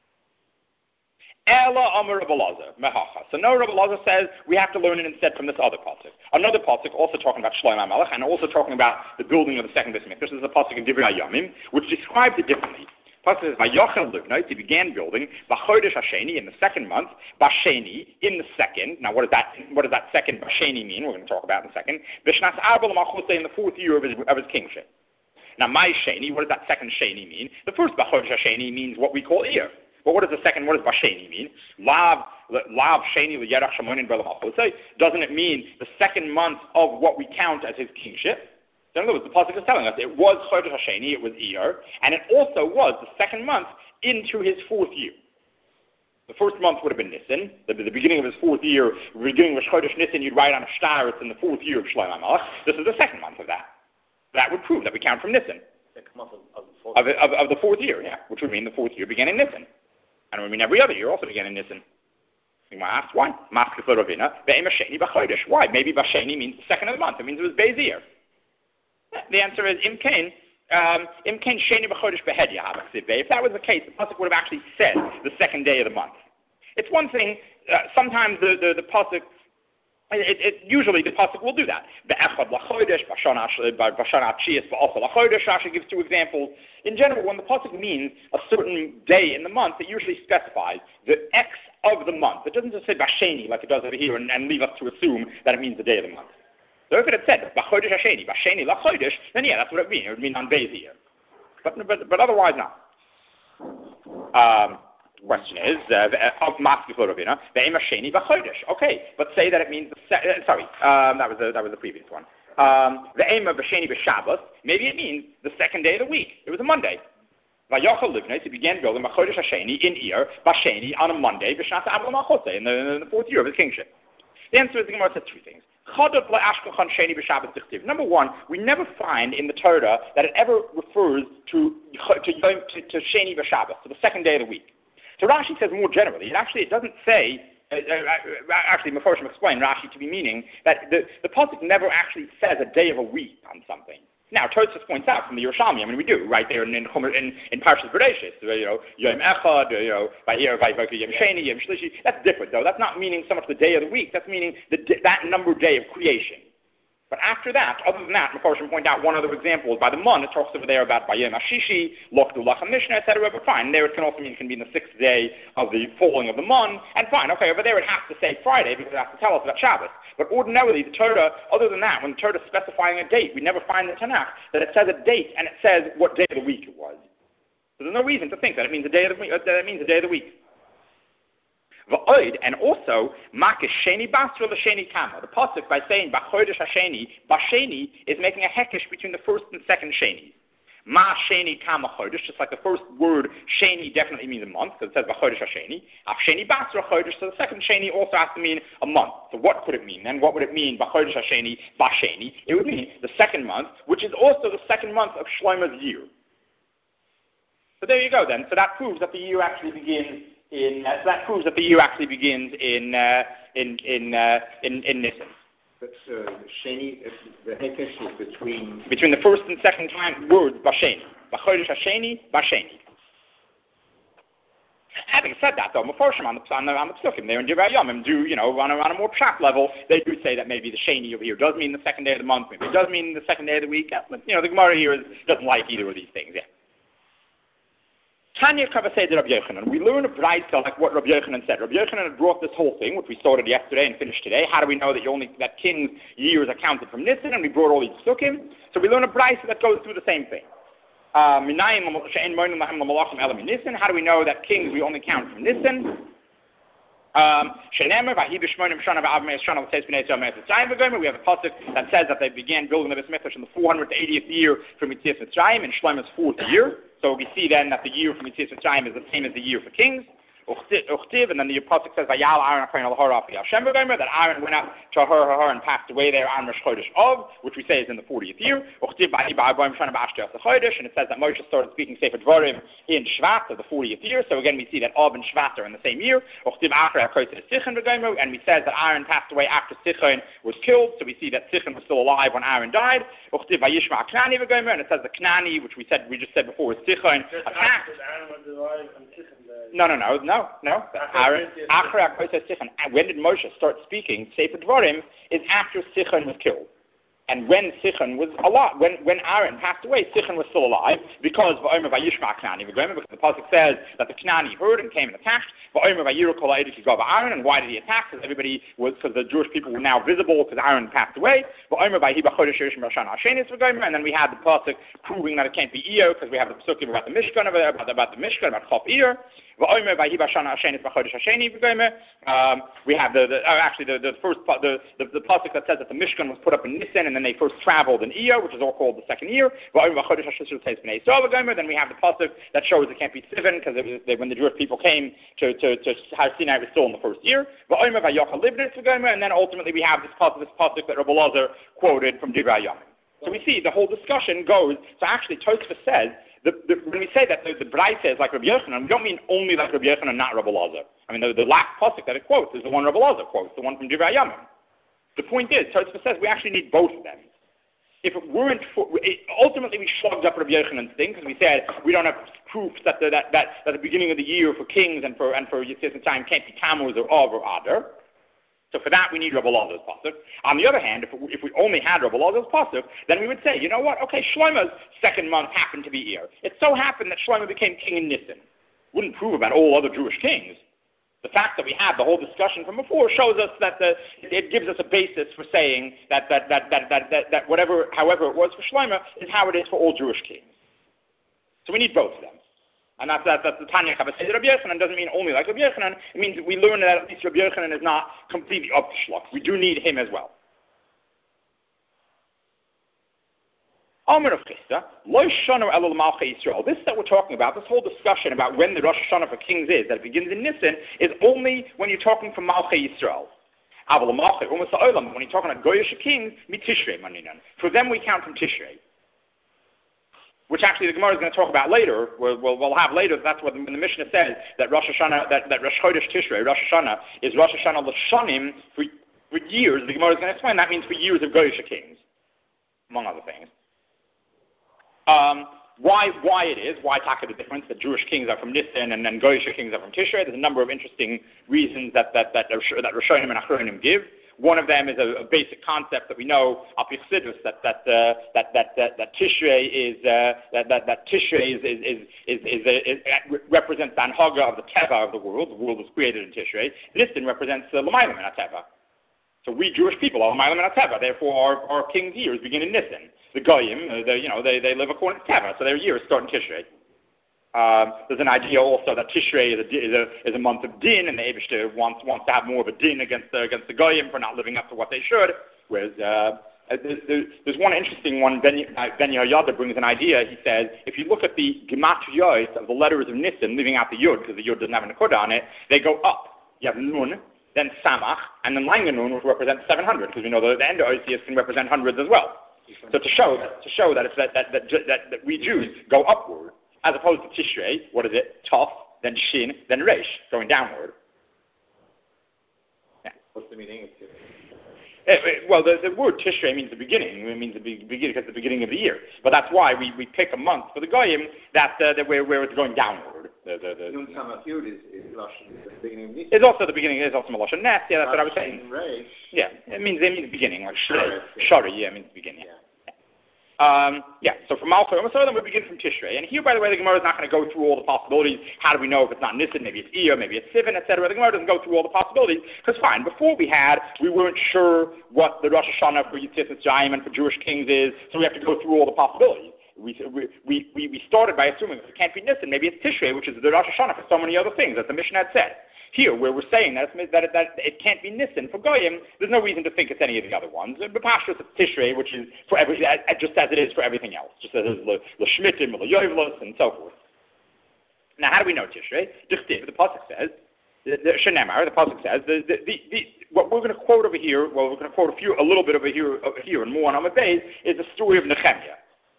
Ela Amar Rabbi Elazar, Mehacha. So no, Rabbi Elazar says we have to learn it instead from this other pasuk. Another pasuk also talking about Shlomo HaMelech and also talking about the building of the second Beis Mikdash. This is a pasuk in Divrei Hayamim, which describes it differently. Pasuk says, Vayochel Livnot, he began building, B'chodesh Hasheni, in the second month, Basheni, in the second. Now, what does that, what does that second Basheni mean? We're going to talk about in a second. B'shnas Arba L'Malchusei, in the fourth year of his, of his kingship. Now, my Sheni, what does that second Sheni mean? The first B'chodesh Hasheni means what we call Iyar. But what does the second, what does Basheni mean? Lav, Lav Sheni L'Yerach Shamonin B'Lamachosei. Doesn't it mean the second month of what we count as his kingship? In other words, the Pasuk is telling us it was Chodesh Hasheni, it was Iyar, and it also was the second month into his fourth year. The first month would have been Nisan. The, the beginning of his fourth year, the beginning of Chodesh Nisan, you'd write on a star, it's in the fourth year of Shlomo HaMelech. This is the second month of that. That would prove that we count from Nisan. Second month of, of, the fourth of, of, of the fourth year, yeah, which would mean the fourth year began in Nisan. And it would mean every other year also began in Nisan. You might ask, why? Why? Maybe Basheni means the second of the month. It means it was Beis. The answer is Imkain. Um, Imkain Sheni B'Chodesh Behed Yahav. If that was the case, the pasuk would have actually said the second day of the month. It's one thing. Uh, sometimes the the, the pasuk. It, it, usually the pasuk will do that. Be'echad L'Chodesh B'Shana Atchias B'Osa L'Chodesh. Rashi gives two examples. In general, when the pasuk means a certain day in the month, it usually specifies the X of the month. It doesn't just say Basheni like it does over here and, and leave us to assume that it means the day of the month. So if it had said B'Chodesh Hasheni, Basheni L'Chodesh, then yeah, that's what it would mean. It would mean on Beis here. But, but, but otherwise not. Um, question is, uh, of Maskif L'Ravina, Ve'em Hasheni B'Chodesh. Okay, but say that it means, the se- uh, sorry, um, that was the, that was the previous one. Um, Ve'em Hasheni B'Shabbos, maybe it means the second day of the week. It was a Monday. Vayochel Livnei, he began building B'Chodesh Hasheni in Ir, Basheni on a Monday, B'Shnat Abel Malchosei, in the, in the fourth year of his kingship. The answer is the Gemara says three things. Number one, we never find in the Torah that it ever refers to to, to, to Sheni B'Shabbos, to the second day of the week. So Rashi says more generally, it actually it doesn't say, uh, uh, actually Mefarshim explained Rashi to be meaning that the, the pasuk never actually says a day of a week on something. Now, Tosfos points out from the Yerushalmi, I mean, we do, right there in in, in, in Parshas Bereshis, you know, Yom Echad, you know, by here, by Yom Sheni, Yom Shlishi. That's different, though. That's not meaning so much the day of the week. That's meaning the, that numbered day of creation. But after that, other than that, Mefarshim point out one other example by the Mun. It talks over there about Bayom Hashishi, Lochdu Lachem Mishnah, et cetera. But fine, there it can also mean it can be in the sixth day of the falling of the Mun. And fine, okay, over there it has to say Friday because it has to tell us about Shabbos. But ordinarily, the Torah, other than that, when the Torah is specifying a date, we never find in the Tanakh that it says a date and it says what day of the week it was. So there's no reason to think that it means the day of the week. That it means the day of the week. And also, Makish Sheni Basra L'Sheni Kama. The pasuk by saying B'Chodesh Hasheni, Basheni is making a hekesh between the first and second Sheni. Ma Sheni Kama Chodesh, just like the first word Sheni definitely means a month, because it says B'Chodesh Hasheni. Af Sheni Basra Chodesh, so the second Sheni also has to mean a month. So what could it mean then? What would it mean B'Chodesh Hasheni, Basheni? It would mean the second month, which is also the second month of Shlomo's year. So there you go then. So that proves that the year actually begins In, uh, so that proves that the year actually begins in uh, in in, uh, in in Nisan. But uh, Sheni, the hekesh is between between the first and second time words Basheni, B'Chodesh Hasheni, Basheni. Having said that, though, Mefarshim on the on the on the Psukim there in Divrei Yomim do, you know, on a, on a more pshat level, they do say that maybe the Sheni over here does mean the second day of the month, maybe it does mean the second day of the week. But, you know, the Gemara here is, doesn't like either of these things. Yeah. Tanya Kavasei de Rabbi Yochanan. We learn a brayta like what Rabbi Yochanan said. Rabbi Yochanan had brought this whole thing, which we started yesterday and finished today. How do we know that you only that king's years are counted from Nisan? And we brought all these psukim. So we learn a brayta that goes through the same thing. Uh, How do we know that kings we only count from Nisan? Um, we have a pasuk that says that they began building the Beis Mikdash in the four hundred eightieth year from Yetzias Mitzrayim, in Shlomo's fourth year. So we see then that the year from Yetzias Mitzrayim is the same as the year for kings. And then the pasuk says that Aaron went up to her, her, her and passed away there on Rosh Chodesh Av, which we say is in the fortieth year. And it says that Moshe started speaking Sefer Dvarim in Shvat of the fortieth year. So again, we see that Av and Shvat are in the same year. And we said that Aaron passed away after Sichon was killed. So we see that Sichon was still alive when Aaron died. And it says the Knani, which we said we just said before, is Sichon attacked. No, no, no, no, no. Aaron, when did Moshe start speaking Sefer Dvarim is after Sichon was killed. And when Sichon was alive, when, when Aaron passed away, Sichon was still alive because V'omer Vayishma Knani, because the pasuk says that the Knani heard and came and attacked. V'omer Vayiru Kol Ha'edus Yisrael Aaron, and why did he attack? Because everybody was, because the Jewish people were now visible because Aaron passed away. V'omer Vayihi B'chodesh Yirishim Roshana Hashenis V'gomer, and then we had the pasuk proving that it can't be Iyar because we have the pasukim about the Mishkan, about, about the Mishkan, about Chaf Iyar. Um, we have the, the uh, actually the, the first the, the the pasuk that says that the Mishkan was put up in Nisan, and then they first traveled in Iyar, which is all called the second year. Then we have the pasuk that shows it can't be Sivan because when the Jewish people came to to to Sinai, it was still in the first year. And then ultimately we have this pasuk, this pasuk that Rabbi Lazar quoted from Divrei Yamim. So we see the whole discussion goes. So actually, Tosfos says. The, the, when we say that the, the Braita is like Rabbi Yochanan, we don't mean only like Rabbi Yochanan, not Rabbi Lazar. I mean, the, the last pasuk that it quotes is the one Rabbi Lazar quotes, the one from Divrei Yamim. The point is, Tosfos says we actually need both of them. If it weren't for, it, ultimately we shrugged up Rabbi Yochanan's thing because we said we don't have proof that the, that, that, that the beginning of the year for kings and for and for Yitzchak and time can't be Tammuz or Av or Adar. So for that, we need Rabbi Lazar's pasuk. On the other hand, if, if we only had Rabbi Lazar's pasuk, then we would say, you know what? Okay, Shlomo's second month happened to be Iyar. It so happened that Shlomo became king in Nisan. Wouldn't prove about all other Jewish kings. The fact that we had the whole discussion from before shows us that the, it gives us a basis for saying that that, that, that, that, that that whatever, however it was for Shlomo is how it is for all Jewish kings. So we need both of them. And that's, that's, that's the Tanya Chavasei Rabbi Yochanan doesn't mean only like Rabbi Yochanan. It means we learn that at least Rabbi Yochanan is not completely up to shluck. We do need him as well. This that we're talking about, this whole discussion about when the Rosh Hashanah for kings is, that it begins in Nisan, is only when you're talking from Malchei Yisrael. When you're talking about Goyish kings, for them we count from Tishrei. Which actually the Gemara is going to talk about later. We'll, we'll, we'll have later. That's what when the Mishnah says that Rosh Hashanah, that, that Rosh Chodesh Tishrei, Rosh Hashanah is Rosh Hashanah l'shanim for, for years. The Gemara is going to explain that means for years of Goyish kings, among other things. Um, why why it is? Why taka the difference that Jewish kings are from Nisan and then Goyish kings are from Tishrei? There's a number of interesting reasons that that that that Rishonim and Achronim give. One of them is a, a basic concept that we know up Chassidus that that, uh, that that that that Tishrei is uh, that, that that Tishrei is is is, is, is, is, is represents the Anhaga of the Teva of the world. The world was created in Tishrei. Nisan represents the L'maylam and Teva. So we Jewish people are L'maylam and Teva. Therefore, our, our king's years begin in Nisan. The Goyim, uh, they, you know, they, they live according to Teva, so their years start in Tishrei. Um, there's an idea also that Tishrei is a, is a, is a month of din, and the Eibishter wants wants to have more of a din against the against the Goyim for not living up to what they should. Whereas uh, there's, there's one interesting one. Ben, ben Yehoyada brings an idea. He says if you look at the gematriyos of the letters of Nisan, leaving out the Yud because the Yud doesn't have a Nakoda on it, they go up. You have Nun, then Samach, and then Langanun, which represents seven hundred, because we know that the end of Osius can represent hundreds as well. So to show that to show that it's that that, that that that we Jews go upward. As opposed to Tishrei, what is it? Tov, then Shin, then Reish, going downward. Yeah. What's the meaning of Tishrei? It, it, well, the, the word Tishrei means the beginning. It means the be, beginning because the beginning of the year. But that's why we, we pick a month for the Goyim that uh, that where, where it's going downward. The the the. Nun Samach Yud is is the beginning of Nisan. It's also the beginning. It's also Melosha Nes. Yeah, that's what I was saying. Reish. Yeah, it means it means beginning, like Shrei. Yeah. Shari, yeah, it means beginning. Yeah. Um, yeah, so from Malchei, so then we begin from Tishrei. And here, by the way, the Gemara is not going to go through all the possibilities. How do we know if it's not Nisan? Maybe it's Iyar, maybe it's Sivan, et cetera. The Gemara doesn't go through all the possibilities. Because fine, before we had, we weren't sure what the Rosh Hashanah for Yitzchak and for Jewish kings is, so we have to go through all the possibilities. We, we, we, we started by assuming if it can't be Nisan, maybe it's Tishrei, which is the Rosh Hashanah for so many other things, as the Mishnah had said. Here, where we're saying that, it's, that, it, that it can't be Nisan for Goyim, there's no reason to think it's any of the other ones. But Pashtus, it's Tishrei, which is for every, just as it is for everything else, just as it is L'Shmitim, L'Yoivlos, and so forth. Now, how do we know Tishrei? The pasuk says, the, the Shenemar, the pasuk says, the, the, the, the, what we're going to quote over here, well, we're going to quote a few, a little bit over here, over here, and more on Amud Beis, is the story of Nehemiah.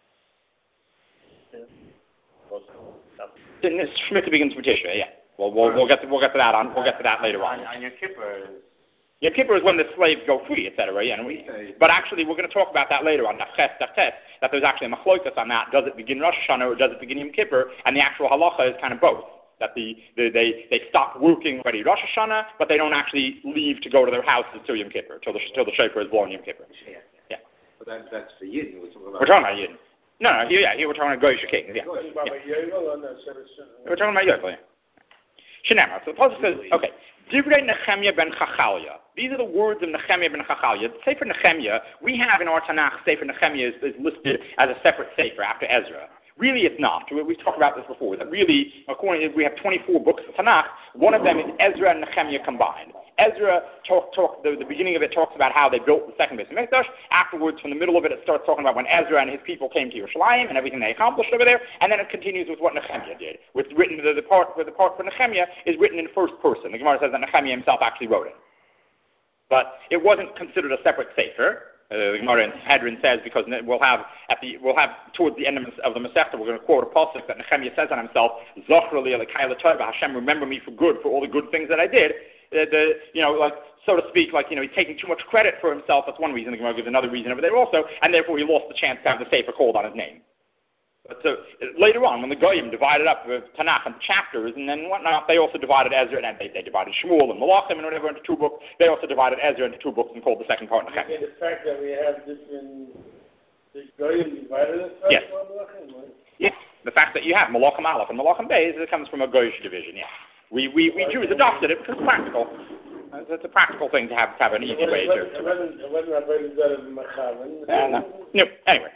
The Shemitah begins from Tishrei, yeah. Well, we'll, we'll get to we'll get to that on we'll get to that later on. And Yom Kippur is Yom Kippur is when the slaves go free, et cetera. Yeah, and we, but actually, we're going to talk about that later on. That there's actually a machlokas on that. Does it begin Rosh Hashanah or does it begin Yom Kippur? And the actual halacha is kind of both. That the, the they they stop working already Rosh Hashanah, but they don't actually leave to go to their houses till Yom Kippur, till the till the shofar is blown Yom Kippur. Yeah. Yeah. But that, that's for Yidden. We're talking about. We're talking about Yidden. No, no, here, yeah, here we're talking about Goyish kings. Yeah. yeah. We're talking about Yovel. Yeah. Shenemar. So the pasuk says, okay, Divrei Nehemiah ben Chachaliah. These are the words of Nehemiah ben Chachaliah. The Sefer Nehemiah, we have in our Tanakh, Sefer Nehemiah is, is listed as a separate Sefer after Ezra. Really, it's not. We, we've talked about this before. That really, according to, we have twenty-four books of Tanakh. One of them is Ezra and Nehemiah combined. Ezra talk, talk, the, the beginning of it talks about how they built the second Beis Hamikdash. Afterwards, from the middle of it, it starts talking about when Ezra and his people came to Yerushalayim and everything they accomplished over there. And then it continues with what Nehemiah did. With written the, the part where the part for Nehemiah is written in first person. The Gemara says that Nehemiah himself actually wrote it, but it wasn't considered a separate sefer. Uh, the Gemara in Hadron says because we'll have at the we'll have towards the end of, of the Masechta we're going to quote a pasuk that Nehemiah says on himself, Zochra li l'kayla tova, Hashem, remember me for good for all the good things that I did. The, the you know like so to speak, like you know he's taking too much credit for himself. That's one reason. The Gemara gives another reason over there also, and therefore he lost the chance to have the sefer called on his name. But so later on, when the Goyim divided up the Tanakh into chapters and then whatnot, they also divided Ezra, and they, they divided Shmuel and Malachim and whatever into two books. They also divided Ezra into two books and called the second part Nehemiah. The fact that we have different, the Goyim divided us? Yes. Yes. The fact that you have Malachim Aleph and Malachim Beis, it comes from a Goyish division, yeah. We, we, we Jews adopted it because it's practical. It's a practical thing to have, to have an easy way to... It wasn't, it wasn't a very good Machavan. No, no. Anyway.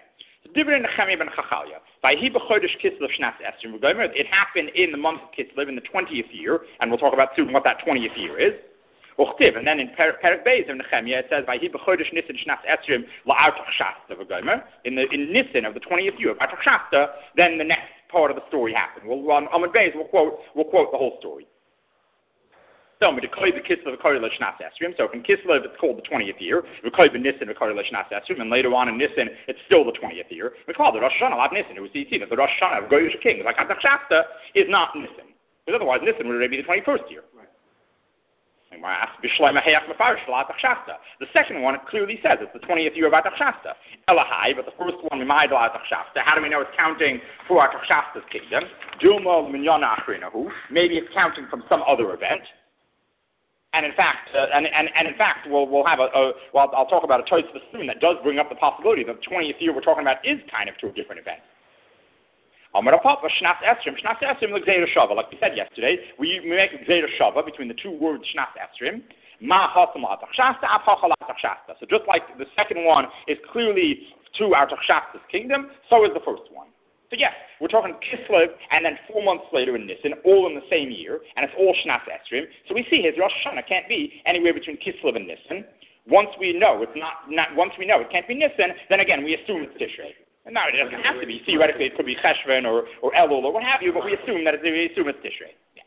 It happened in the month of Kislev in the twentieth year, and we'll talk about soon what that twentieth year is. And then in Perek Beis of Nehemiah it says, in the in Nisan of the twentieth year of Artaxasta, then the next part of the story happened. We'll, on Amud Beis we'll quote, we'll quote the whole story. So, so in Kislev it's called the twentieth year. And later on in Nisan it's still the twentieth year. We call it Rosh Hashanah, not Nisan. It was easy that the Rosh Hashanah of Goyish kings like Artaxasta is not Nisan, because otherwise Nisan would already be the twenty-first year. The second one, it clearly says it's the twentieth year of Artaxasta. Elahai, but the first one, how do we know it's counting for Artaxasta's kingdom? Maybe it's counting from some other event. And in fact, uh, and, and, and in fact, we'll, we'll have a, a well, I'll talk about a choice of soon that does bring up the possibility that the twentieth year we're talking about is kind of to a different event. Like we said yesterday, we make Gzeira Shava between the two words Shnas Esrim. So just like the second one is clearly to Artaxasta's kingdom, so is the first one. So yes, we're talking Kislev and then four months later in Nisan, all in the same year, and it's all Shnas Esrim. So we see his Rosh Hashanah can't be anywhere between Kislev and Nisan. Once we know it's not, not once we know it can't be Nisan, then again we assume it's Tishrei. And now it doesn't have to be. Theoretically, it could be Cheshvan or, or Elul or what have you, but we assume that it, we assume it's Tishrei. Yeah.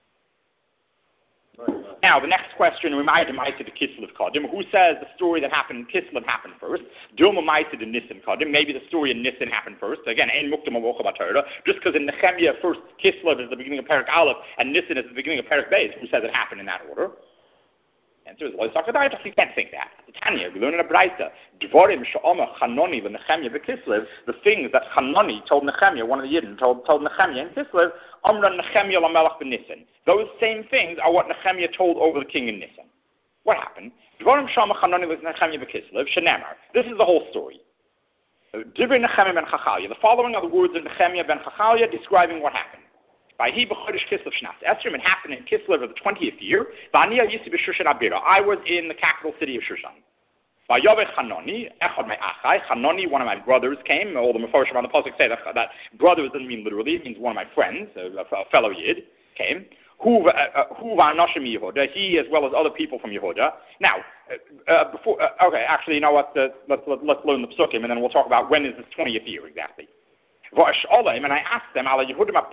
Now, the next question, Remind Maita the Kislev Kodim. Who says the story that happened in Kislev happened first? Dilma Maita the Nisan Kodim. Maybe the story in Nisan happened first. Again, Ein Muktam Avocha B'Torah. Just because in Nehemiah first Kislev is the beginning of Perek Aleph and Nisan is the beginning of Perek Beis. Who says it happened in that order? Answer is Lo Sakadaytach. You can't think that. Tanya, we learn in a Braita. Dvorim Sha'oma Chanoni v'Nehemiah v'Kislev. The things that Chanoni told Nehemiah, one of the Yidden told told Nehemiah in Kislev. Amra Nehemiah LaMelech b'Nisan. Those same things are what Nehemiah told over the king in Nisan. What happened? Dvorim Sha'oma Chanoni v'Nehemiah v'Kislev. Shenamar. This is the whole story. Divrei Nehemiah ben Chachaliah. The following are the words of Nehemiah ben Chachaliah describing what happened. By he b'chodesh Kislev Shnas Esrim, it happened in Kislev of the twentieth year. V'aniya yisi b'Shushan Abira. I was in the capital city of Shushan. V'yaveh Chanoni, echad me'achai. Chanoni, one of my brothers, came. All the Mefarshim on the pasuk say that, that brothers doesn't mean literally. It means one of my friends, a, a fellow Yid, came. Hu v'anoshim Yehuda. He as well as other people from Yehuda. Now, uh, before, uh, okay, actually, you know what? Uh, let's let, let's learn the psukim, and then we'll talk about when is this twentieth year exactly. And I asked them about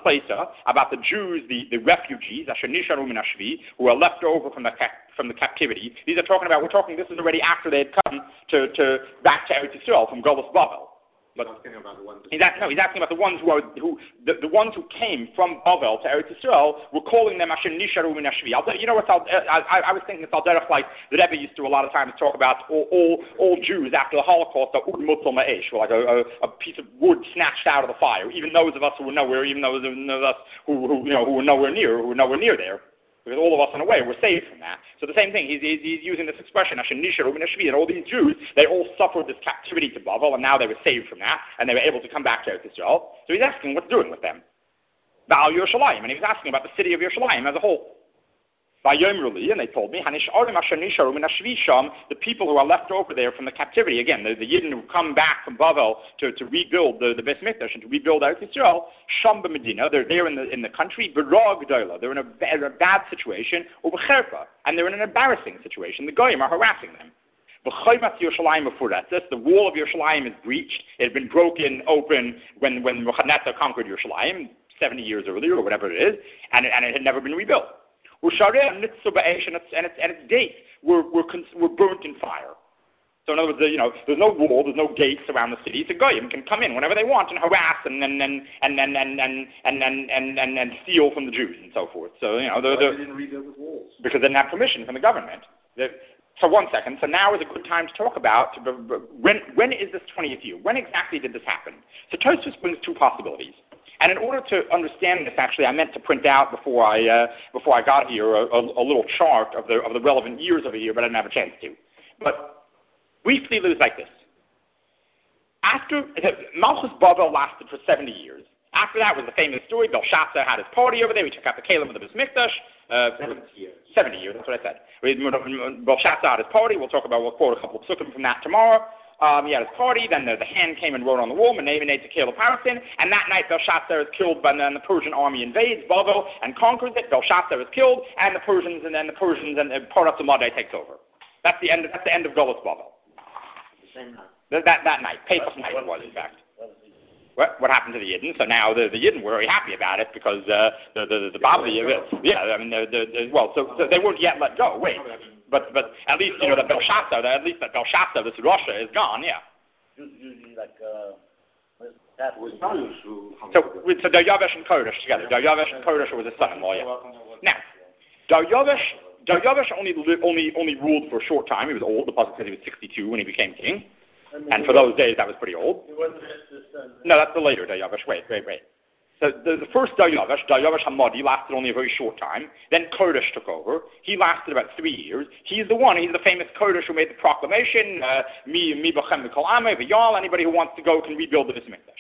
the Jews, the, the refugees, who are left over from the from the captivity. These are talking about. We're talking. This is already after they had come to, to back to Eretz Yisrael from Golus Bavel. But asking about the ones he's asking, no, he's asking about the ones who are who the, the ones who came from Bavel to Eretz Yisrael. We're calling them Asher Nisharu Min Ashvi. You know what? I, I, I was thinking it's al derech like the Rebbe used to a lot of times talk about all all, all Jews after the Holocaust are Ud Mutzal Ma'esh, like a, a, a piece of wood snatched out of the fire. Even those of us who were nowhere, even those of us who, who you know who were nowhere near, who were nowhere near there. Because all of us, in a way, were saved from that. So the same thing, he's, he's, he's using this expression, and all these Jews, they all suffered this captivity to Bavel, and now they were saved from that, and they were able to come back to Eretz Yisrael. So he's asking what's doing with them. Baal Yerushalayim, and he was asking about the city of Yerushalayim as a whole. And they told me, the people who are left over there from the captivity, again, the, the Yidden who come back from Bavel to, to rebuild the, the Beis Mikdash and to rebuild Eretz Yisrael, Sham b'Medina, they're there in the, in the country, they're in a, a bad situation, and they're in an embarrassing situation. The Goyim are harassing them. The wall of Yerushalayim is breached. It had been broken open when, when Nebuchadnezzar conquered Yerushalayim seventy years earlier, or whatever it is, and it, and it had never been rebuilt. And its, and its, and its gates were, were, were burnt in fire. So in other words, you know, there's no wall, there's no gates around the city. So Goyim can come in whenever they want and harass and and and and and and and and, and, and, and, and steal from the Jews and so forth. So you know, the, the, Why they didn't rebuild the walls? Because they didn't have permission from the government. The, so one second. So now is a good time to talk about when when is this twentieth year? When exactly did this happen? So Tosfos brings two possibilities. And in order to understand this, actually, I meant to print out before I uh, before I got here a, a, a little chart of the of the relevant years over here, but I didn't have a chance to. But briefly, it was like this: after Malchus Bavel lasted for seventy years. After that was the famous story. Belshazzar had his party over there. We took out the Kalim of the Beis Mikdash. Uh, seventy years. seventy years. That's what I said. Belshazzar had his party. We'll talk about. We'll quote a couple of psukim from that tomorrow. Um, he had his party, then the, the hand came and wrote on the wall, Menei to kill the Parasin, and that night Belshazzar is killed, but then the Persian army invades Bavel and conquers it. Belshazzar is killed, and the Persians, and then the Persians and uh, Paras Umadai takes over. That's the end. That's the end of Golus Bavel. The same night. That that, that night, Pesach night it was, in fact. What, what happened to the Yidden? So now the, the Yidden were very happy about it because uh, the the the, the Babli, uh, yeah, I mean, the, the, the, well, so, so they weren't yet let go. Wait. But but at least you know that Belshazzar, that at least that Belshazzar, this Russia is gone. Yeah. Usually like uh, that was so with so Daryavesh and Kodesh together. Daryavesh and Kodesh was his son-in-law. Yeah. Now, Daryavesh Daryavesh only li- only only ruled for a short time. He was old. The Pasuk says he was sixty-two when he became king, I mean, and for those days that was pretty old. He wasn't his son. No, that's the later Daryavesh. Wait, wait, wait. So the, the first Daryavesh, Daryavesh Hamadi, lasted only a very short time. Then Kodesh took over. He lasted about three years. He's the one, he's the famous Kodesh who made the proclamation, Mi Mi B'chem V'kol Amei V'yal, anybody who wants to go can rebuild the Beis Mikdash.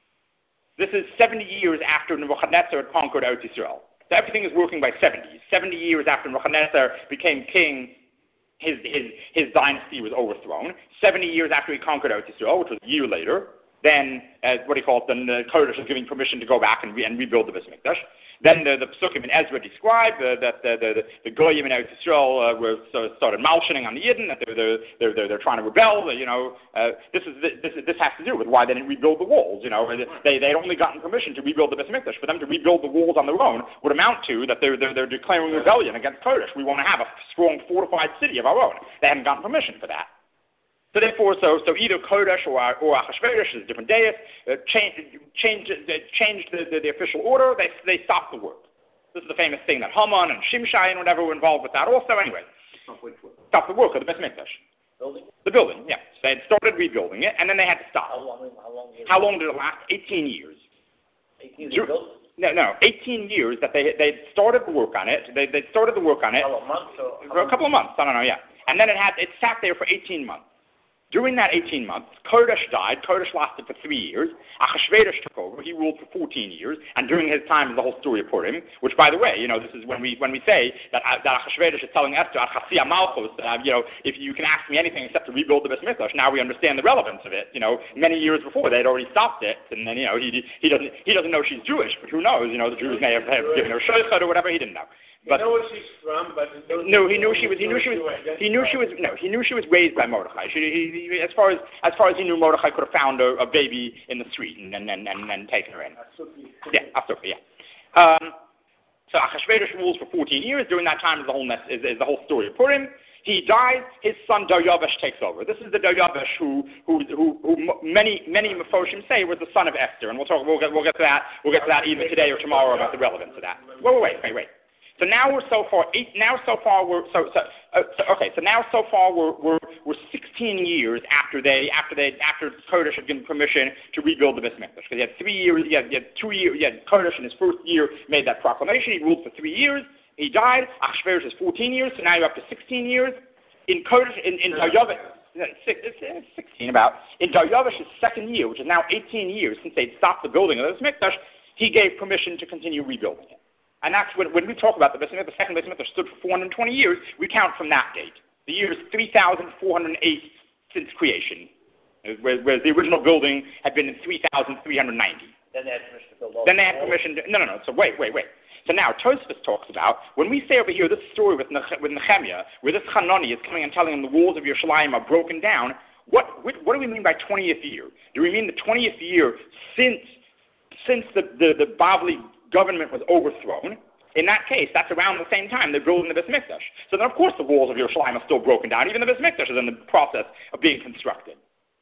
This is seventy years after Nebuchadnezzar had conquered Eretz Yisrael. So everything is working by seventies. seventy years after Nebuchadnezzar became king, his, his, his dynasty was overthrown. seventy years after he conquered Eretz Yisrael, which was a year later, then, uh, what do you call it, then the Kodesh is giving permission to go back and, re- and rebuild the Beis Mikdash. Then the, the Psukim in Ezra describe uh, that the, the, the, the Goyim in Eretz Yisrael uh, were, so started malshining on the Yidden, that they're, they're, they're, they're trying to rebel. You know, uh, this, is, this, this has to do with why they didn't rebuild the walls. You know, they, they had only gotten permission to rebuild the Beis Mikdash. For them to rebuild the walls on their own would amount to that they're, they're, they're declaring rebellion against Kodesh. We want to have a strong, fortified city of our own. They haven't gotten permission for that. So therefore, so so either Kodesh or or Achashverosh is a different deist, uh, changed changed changed the, the, the official order. They they stopped the work. This is the famous thing that Haman and Shimshai and whatever were involved with that. Also, anyway, stopped the work of the Beis Mikdash. Building? The building, yeah. So they had started rebuilding it, and then they had to stop. How long? How long? How long did it last? Eighteen years. Eighteen years. No, no, eighteen years that they they started the work on it. They they started the work on it How a month or for a couple of months. I don't know, yeah. And then it had it sat there for eighteen months. During that eighteen months, Kodesh died. Kodesh lasted for three years. Achashverosh took over. He ruled for fourteen years. And during his time is the whole story of Purim, which, by the way, you know, this is when we when we say that, uh, that Achashverosh is telling Esther, Achasiya Malchus, uh, you know, if you can ask me anything except to rebuild the Beis Mikdash, now we understand the relevance of it. You know, many years before they had already stopped it, and then you know he he doesn't he doesn't know she's Jewish, but who knows? You know, the Jews may have, have given her shaykhut or whatever. He didn't know. But, you know where she's from, but no, he knew she was. He knew she was. He knew she was. No, he knew she was raised by Mordechai. She, he, he, as far as as far as he knew, Mordechai could have found a, a baby in the street and and and, and, and taken her in. Yeah, Asufi, yeah. Um, so Achashverosh rules for fourteen years. During that time is the whole is, is the whole story of Purim. He dies. His son Daryavesh takes over. This is the Daryavesh who who who, who many many Mefoshim say was the son of Esther, and we'll talk. We'll get we'll get to that. We'll get to that either today or tomorrow about the relevance of that. Wait, wait, wait, wait, wait. So now we're so far eight. Now so far we're so so, uh, so okay. So now so far we're we're we're sixteen years after they after they after Kodesh had given permission to rebuild the Beis Mikdash, because he had three years. He had, he had two years. He had Kodesh in his first year made that proclamation. He ruled for three years. He died. Achashverosh is fourteen years. So now you're up to sixteen years. In Kodesh in in Daryavesh. It's sixteen about. In Daryavesh's second year, which is now eighteen years since they'd stopped the building of the Beis Mikdash, he gave permission to continue rebuilding it. And that's when, when we talk about the Beis Hamikdash, the second Beis Hamikdash stood for four hundred twenty years, we count from that date. The year is three thousand four hundred eight since creation, whereas, whereas the original building had been in three thousand three hundred ninety. Then they had permission to build all Then they had permission to, no, no, no, so wait, wait, wait. So now, Tosfos talks about, when we say over here this story with, Nech- with Nehemiah, where this Hanani is coming and telling him the walls of Yerushalayim are broken down, what, what, what do we mean by twentieth year? Do we mean the twentieth year since, since the, the, the Bavli government was overthrown? In that case, that's around the same time they're building the Beis Hamikdash. So then, of course, the walls of Yerushalayim are still broken down. Even the Beis Hamikdash is in the process of being constructed.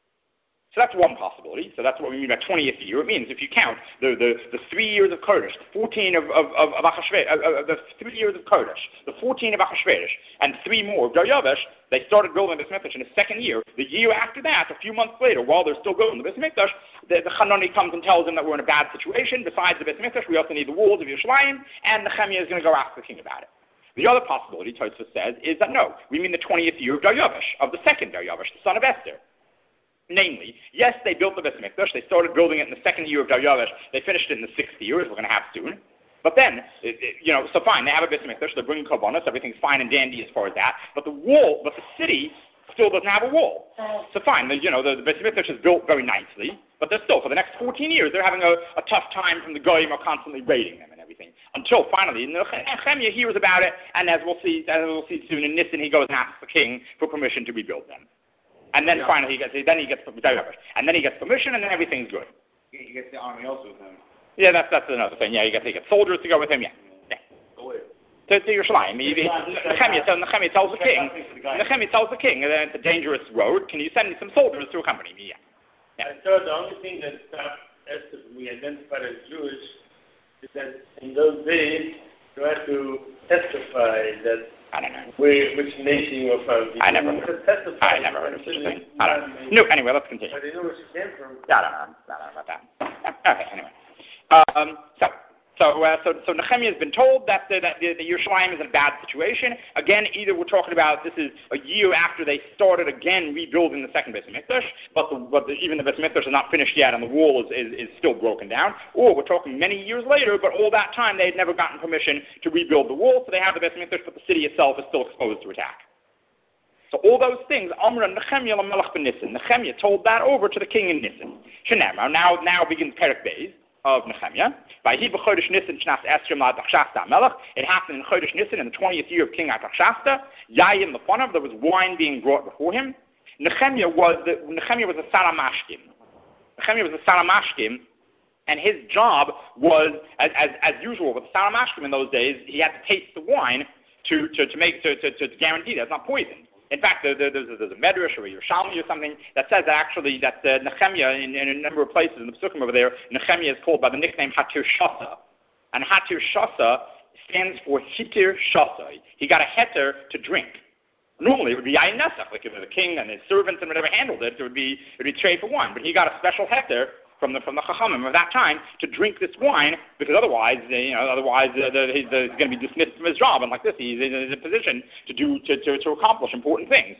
So that's one possibility. So that's what we mean by twentieth year. It means if you count the, the, the three years of Kodesh, the fourteen of, of, of, of Achashverosh, uh, uh, the three years of Kodesh, the fourteen of Achashverosh, and three more of Daryavesh, they started building the Beis Hamikdash in the second year. The year after that, a few months later, while they're still building the Beis Hamikdash, the, the Hanani comes and tells them that we're in a bad situation. Besides the Beis Hamikdash, we also need the walls of Yerushalayim, and Nehemiah is going to go ask the king about it. The other possibility, Tosfos says, is that no, we mean the twentieth year of Daryavesh, of the second Daryavesh, the son of Esther. Namely, yes, they built the Beis Hamikdash. They started building it in the second year of Daryavesh. They finished it in the sixth year, as we're going to have soon. But then, it, it, you know, so fine, they have a Beis Hamikdash. They're bringing korbanos. Everything's fine and dandy as far as that. But the wall, but the city still doesn't have a wall. So fine, the, you know, the, the Beis Hamikdash is built very nicely, but they're still, for the next fourteen years, they're having a, a tough time from the goyim are constantly raiding them and everything. Until finally, Nehemiah hears about it, and as we'll see, as we'll see soon, in Nisan, he goes and asks the king for permission to rebuild them. And then yeah. finally he gets, then he gets, and then he gets permission, and then everything's good. He gets the army also with him. Yeah, that's that's another thing. Yeah, he gets, he gets soldiers to go with him. Yeah, yeah. To, to Yerushalayim. Nehemiah tells, tells the king. Nehemiah tells the king that it's a dangerous road. Can you send me some soldiers to accompany me? Yeah. yeah. And so the only thing that stopped Esther from being identified as Jewish is that in those days you had to testify that. I don't know. Where, which nation you were from? I never heard. I never heard of such a thing. I don't know. No, anyway, let's continue. But they know where she came from. I don't know. I don't know about that. Okay, anyway. Um, so, so, uh, so, so Nehemiah has been told that the, that the, the Yerushalayim is in a bad situation. Again, either we're talking about this is a year after they started again rebuilding the second Beis Hamikdash, but, the, but the, even the Beis Hamikdash is not finished yet and the wall is, is, is still broken down, or we're talking many years later, but all that time they had never gotten permission to rebuild the wall, so they have the Beis Hamikdash, but the city itself is still exposed to attack. So all those things, Amra Nehemiah l'melech b'Nisan. Nehemiah told that over to the king in Nisan. Shenemar, now now begins Perek Beis of Nehemiah. It happened in Chodesh Nisan in the twentieth year of King Artaxerxes. Yayin Lefonav, there was wine being brought before him. Nehemiah was the Nehemiah was a Saramashkim. Nehemiah was a Saramashkim, and his job was, as as, as usual with Saramashkim in those days, he had to taste the wine to to, to make to, to, to guarantee that it's not poisoned. In fact, there, there, there's, there's a Medrash or a Yerushalmi or something that says that actually that uh, Nehemiah, in, in a number of places in the Pesukim over there, Nehemiah is called by the nickname Hatir Shasa. And Hatir Shasa stands for Hitir Shasa. He got a heter to drink. Normally it would be Yayin Nesach, like if the king and his servants and whatever handled it, it would be, it would be trade for wine. But he got a special heter from the from the Chachamim of that time to drink this wine, because otherwise, you know, otherwise uh, the, he's, uh, he's going to be dismissed from his job, and like this, he's in a position to do to, to, to accomplish important things.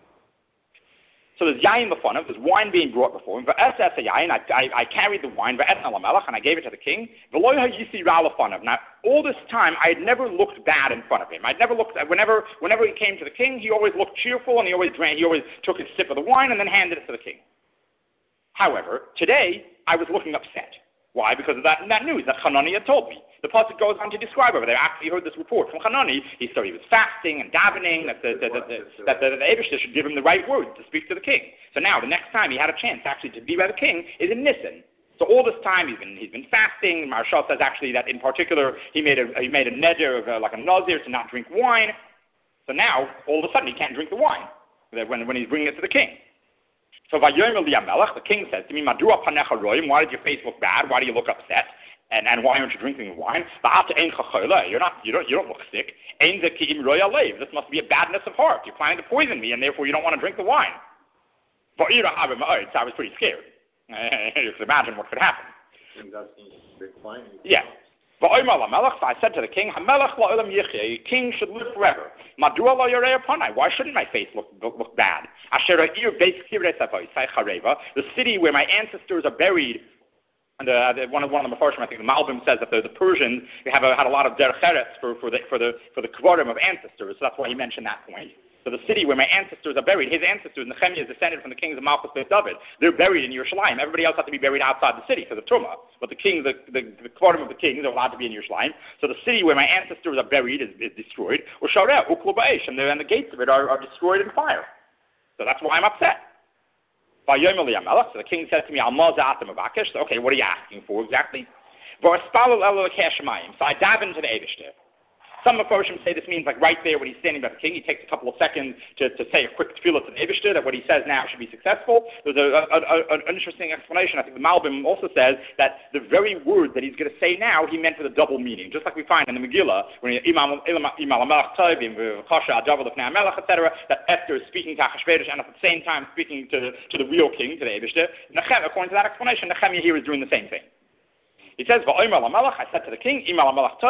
So there's yayin b'fanav, there's wine being brought before him. V'es es yayin, I, I, I carried the wine, v'etna l'melech, and I gave it to the king. V'lo ha'yisi ra l'fanav. Now, all this time, I had never looked bad in front of him. I'd never looked, whenever, whenever he came to the king, he always looked cheerful, and he always drank, he always took a sip of the wine, and then handed it to the king. However, today, I was looking upset. Why? Because of that, that news that Hanani had told me. The pasuk goes on to describe over there. After he heard this report from Hanani, he said he was fasting and davening, that the, the, the, the, that the, the Eibishter should give him the right words to speak to the king. So now, the next time he had a chance actually to be by the king is in Nisan. So all this time he's been he's been fasting. Maharshal says actually that in particular he made a he made a neder of uh, like a nazir to not drink wine. So now all of a sudden he can't drink the wine when when he's bringing it to the king. So Vayomer li HaMelech, the king says to me, Madua panecha roim, why did your face look bad? Why do you look upset? And and why aren't you drinking the wine? You're not you don't you don't look sick. This must be a badness of heart. You're planning to poison me, and therefore you don't want to drink the wine. So I was pretty scared. You can imagine what could happen. Yeah. So I said to the king, a king should live forever. Why shouldn't my face look, look, look bad? The city where my ancestors are buried And uh, the, one of one of the Mefarshim, I think the Malbim says that the, the Persians have a, had a lot of derech eretz for for the for the for the kvarim of ancestors. So that's why he mentioned that point. So the city where my ancestors are buried, his ancestors, Nehemiah is descended from the kings of Malchus Beit David. They're buried in Yerushalayim. Everybody else had to be buried outside the city for the Truma. But the king, the the, the kvarim of the kings are allowed to be in Yerushalayim. So the city where my ancestors are buried is, is destroyed. Or Shareh, Uklu Ba'esh, and the and the gates of it are, are destroyed in fire. So that's why I'm upset. So the king said to me, so, okay, what are you asking for exactly? So I dive into the Eibishter. Some Mefarshim say this means like right there when he's standing by the king, he takes a couple of seconds to, to say a quick tefillah to the Eibishter, that what he says now should be successful. There's a, a, a, an interesting explanation. I think the Malbim also says that the very word that he's going to say now, he meant with a double meaning. Just like we find in the Megillah, when Imam HaMelech Tov, et cetera, that Esther is speaking to Achashverosh and at the same time speaking to, to the real king, to the Eibishter. According to that explanation, Nehemiah here is doing the same thing. He says, I said to the king, if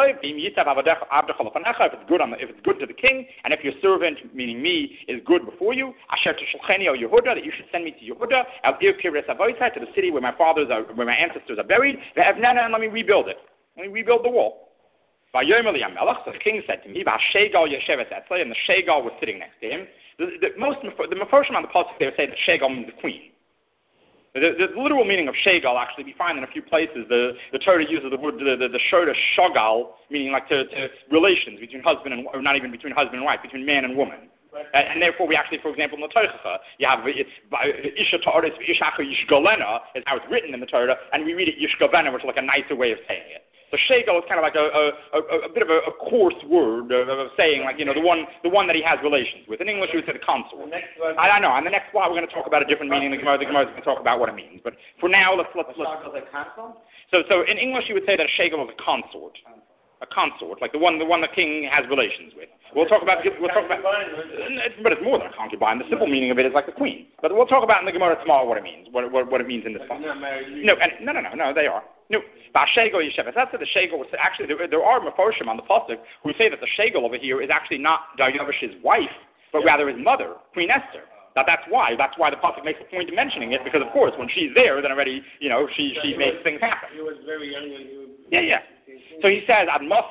it's good on the, if it's good to the king, and if your servant, meaning me, is good before you, that you should send me to Yehuda, to the city where my fathers are, where my ancestors are buried, and let me rebuild it. Let me rebuild the wall. So the king said to me, and the Shegal was sitting next to him. The, the, most, the Mefarshim on the pasuk there say that Shegal means the queen. The, the literal meaning of Shegal, actually, we find in a few places. The, the Torah uses the word, the, the, the Shorah Shogal, meaning like to, to relations between husband and, or not even between husband and wife, between man and woman. Right. And, and therefore, we actually, for example, in the Torah, you have Isha Ta'aris, Ishacha Yishgalena, is how it's written in the Torah, and we read it Yishgalena, which is like a nicer way of saying it. So Shegal is kind of like a, a, a, a bit of a, a coarse word of, of saying, like, you know, the one the one that he has relations with. In English, we would say the consort. I don't know. On the next slide, we're going to talk about a different meaning. The Gemara, the Gemara is going to talk about what it means. But for now, let's let's let's. So so in English, you would say that a Shegal is a consort, a consort, like the one the one the king has relations with. We'll talk about we'll talk about. But it's more than a concubine. The simple meaning of it is like the queen. But we'll talk about in the Gemara tomorrow what it means, what what, what it means in this one. No, and, no, no, no, no, they are. No, that's the the Shegal. Actually, there, there are Mefarshim on the pasuk who say that the Shegal over here is actually not Daryavish's wife, but yeah. rather his mother, Queen Esther. That that's why that's why the pasuk makes a point of mentioning it, because of course when she's there, then already you know she she makes things happen. He was very young when he was. Yeah, yeah. So he says, how long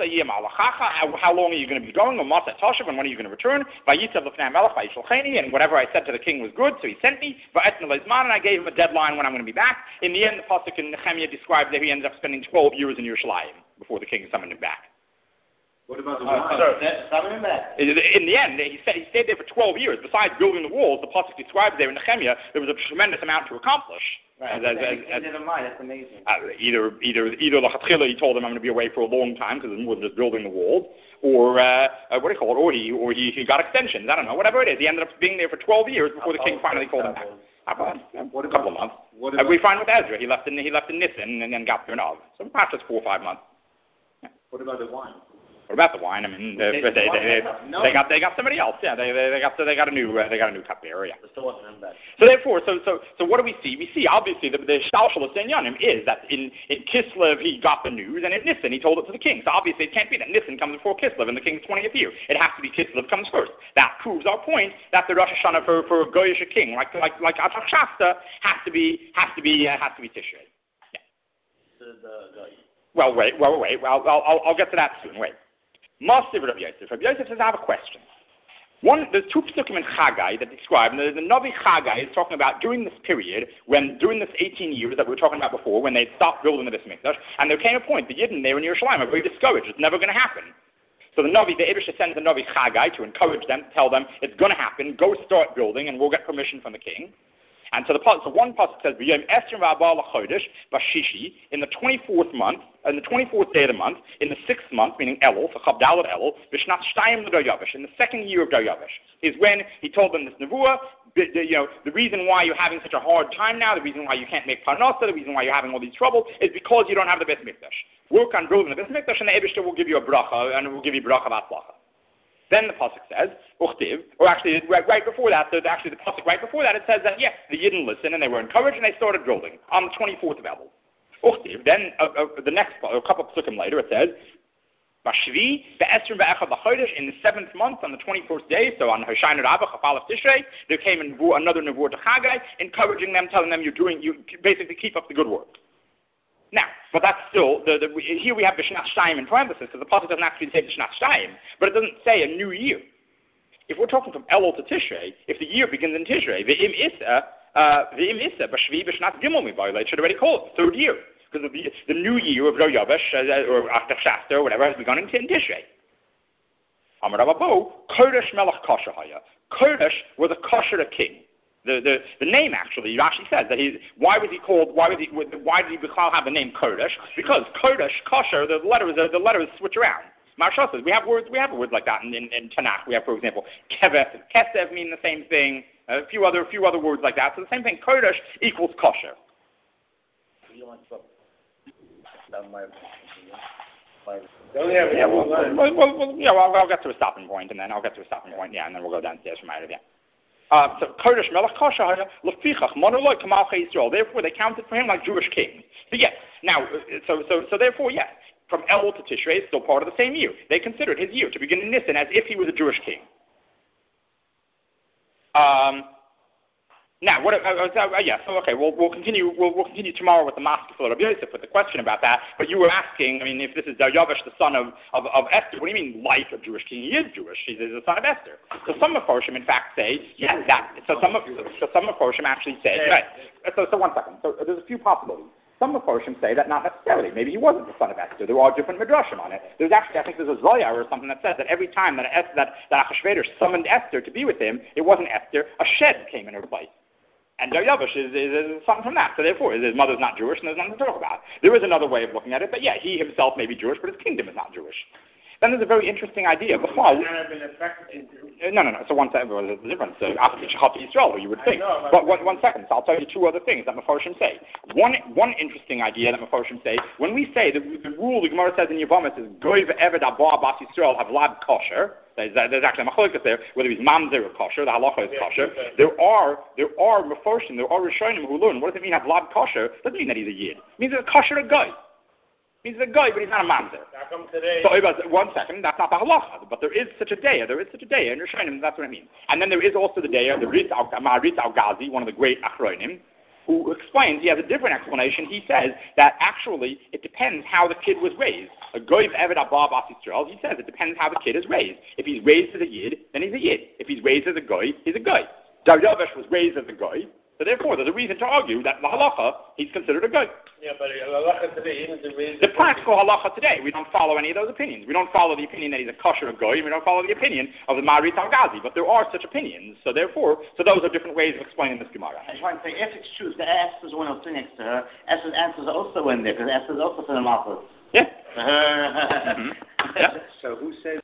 are you going to be going? And when are you going to return? And whatever I said to the king was good, so he sent me. And I gave him a deadline when I'm going to be back. In the end, the pasuk in Nehemiah describes that he ended up spending twelve years in Yerushalayim before the king summoned him back. What about the wine? Uh, summoned him back? In the end, he said he stayed there for twelve years. Besides building the walls, the pasuk describes there in Nehemiah, there was a tremendous amount to accomplish. Right. As, as, as, as, that's amazing. Uh, either, either, either Lachatchila, he told him I'm going to be away for a long time because it's more than just building the walls, or uh, uh, what do you call it? Or he, or he, he got extensions. I don't know. Whatever it is, he ended up being there for twelve years before the king finally called him back. About what a couple of months. What about, uh, we find with Ezra, he left in he left in Nisan and then got there now. So perhaps it's four or five months. Yeah. What about the wine? What about the wine? I mean, they, they, they, they, no. they got they got somebody else. Yeah, they they, they got they got a new uh, they got a new cupbearer. Yeah. So therefore, so so so what do we see? We see obviously the the Shalshalos in Yanim is that in, in Kislev he got the news, and in Nisan he told it to the king. So obviously it can't be that Nisan comes before Kislev in the king's twentieth year. It has to be Kislev comes first. That proves our point that the Rosh Hashanah for for a Goyish king like like like Atach Shasta has to be has to be uh, has to be Tishrei. Yeah. The, the, the, well wait well wait well I'll I'll, I'll get to that soon. Wait. Master Rabbi Yosef. Rabbi Yosef says, I have a question. One, there's two psukim in Chagai that describe, and the, the Navi Chagai is talking about during this period, when during this eighteen years that we were talking about before, when they stopped building the Beis Mikdash, and there came a point, the Yidden there in Yerushalayim are very discouraged. It's never going to happen. So the Navi, the Eibishter sends the Navi Chagai to encourage them, to tell them, it's going to happen, go start building, and we'll get permission from the king. And so the so one pasuk says, "V'yom Esther v'Abal l'chodesh b'shishi," in the twenty-fourth month, in the twenty-fourth day of the month, in the sixth month, meaning Elul, so Chavdalet Elul, v'shnat shtayim l'Daryavish, in the second year of Daryavish, is when he told them this nevuah. You know, the reason why you're having such a hard time now, the reason why you can't make parnasa, the reason why you're having all these troubles, is because you don't have the Beis Mikdash. Work on building the Beis Mikdash, and the Eibishter will give you a bracha, and it will give you bracha v'atzlacha. Then the pasuk says, Uchtiv, or actually right, right before that, so actually the pasuk right before that, it says that, yes, the Yidden listened and they were encouraged and they started building on the twenty-fourth of Elul. Uchtiv, then uh, uh, the next, a couple of pasukim later, it says, Bashvi, be'esrim be'echad l'chodesh, in the seventh month, on the twenty-first day, so on Hoshayna Rabbah, Chafal of Tishrei, there came a nevuah, another nevuah to Chagai, encouraging them, telling them, you're doing, you basically keep up the good work. Now, but that's still, the, the, here we have B'Shnat Shtayim in parentheses, because the pasuk doesn't actually say B'Shnat Shtayim, but it doesn't say a new year. If we're talking from Elul to Tishrei, if the year begins in Tishrei, V'im Issa, V'im Issa, B'Shvi B'Shnat Gimel Mibayla, it should already call it the third year, because the, the new year of Lo Yavesh, uh, or Achtach Shasta, or whatever, has begun in, in Tishrei. Amar Rabbo, Kodesh Melech Kosher Haya. Kodesh was a kosher king. The, the the name actually, Rashi says that he. Why was he called? Why was he? Why did he have the name Kodesh? Because Kodesh, kosher, the letters the letters switch around. Maharsha says we have words we have words like that in, in, in Tanakh. We have, for example, Keveth and Kesev mean the same thing. A few other a few other words like that. So the same thing. Kodesh equals kosher. Yeah, well, well, well, well, yeah, well, I'll get to a stopping point, and then I'll get to a stopping point, yeah, and then we'll go downstairs from out of there. Uh, so Kodesh Melech Kosher Lefichach Monoloy Kamalcha Yisrael. Therefore, they counted for him like Jewish king. So yes, now, so so so therefore, yes, from Elul to Tishrei is still part of the same year. They considered his year to begin in Nisan as if he was a Jewish king. Um. Now, what? Uh, uh, yeah. So, okay, we'll we'll continue. We'll we'll continue tomorrow with the Maskefil of Rabbi Yosef with the question about that. But you were asking. I mean, if this is Daryavish, the son of, of, of Esther, what do you mean like a Jewish king? He is Jewish. He's the son of Esther. So some of Mephoshim, in fact, say yes. That. So some of so some Mephoshim actually say right. So so one second. So there's a few possibilities. Some Mephoshim say that not necessarily. Maybe he wasn't the son of Esther. There are different midrashim on it. There's actually, I think there's a Zoya or something that says that every time that Esther, that that Achashverosh summoned Esther to be with him, it wasn't Esther. A shed came in her place. And Daryavish is, is, is something from that. So therefore, his mother's not Jewish, and there's nothing to talk about. There is another way of looking at it, but yeah, he himself may be Jewish, but his kingdom is not Jewish. Then there's a very interesting idea. Before, no, no, no. So one second, there's a difference. So after Yisrael, you would think. Know, but one, one second. So I'll tell you two other things that Mephoshim say. One, one interesting idea that Mephoshim say, when we say that the rule the Gemara says in Yevamos is Goy ve'eved abba bas Yisrael havlad kosher. There's, there's actually a machlokas there, whether he's mamzer or kosher, the halacha is kosher. There are there are Mephoshim, there are Rishonim who learn. What does it mean havlad kosher? Doesn't mean that he's a yid. It means he's a kosher a guy. He's a guy, but he's not a mamzer. So, one second, that's not the halacha. But there is such a day. There is such a day in Rishonim. That's what it means. And then there is also the day of the Ritz al-Gazi, one of the great achronim, who explains, he has a different explanation. He says that actually it depends how the kid was raised. A goy eved abba bas Yisrael, he says it depends how the kid is raised. If he's raised as a yid, then he's a yid. If he's raised as a goy, he's a goy. Daryavish was raised as a goy, so therefore there's a reason to argue that the halacha, he's considered a goy. Yeah, but halacha today isn't the reason. The practical halacha today, we don't follow any of those opinions. We don't follow the opinion that he's a kosher a goy, and we don't follow the opinion of the Marit al-Gazi, but there are such opinions, so therefore, so those are different ways of explaining this Gemara. I just want to say, if it's true, the Esther's one of the next to her, Esther's answers are also in there, because Esther's also for the Malchus. Yeah. mm-hmm. Yeah. So who says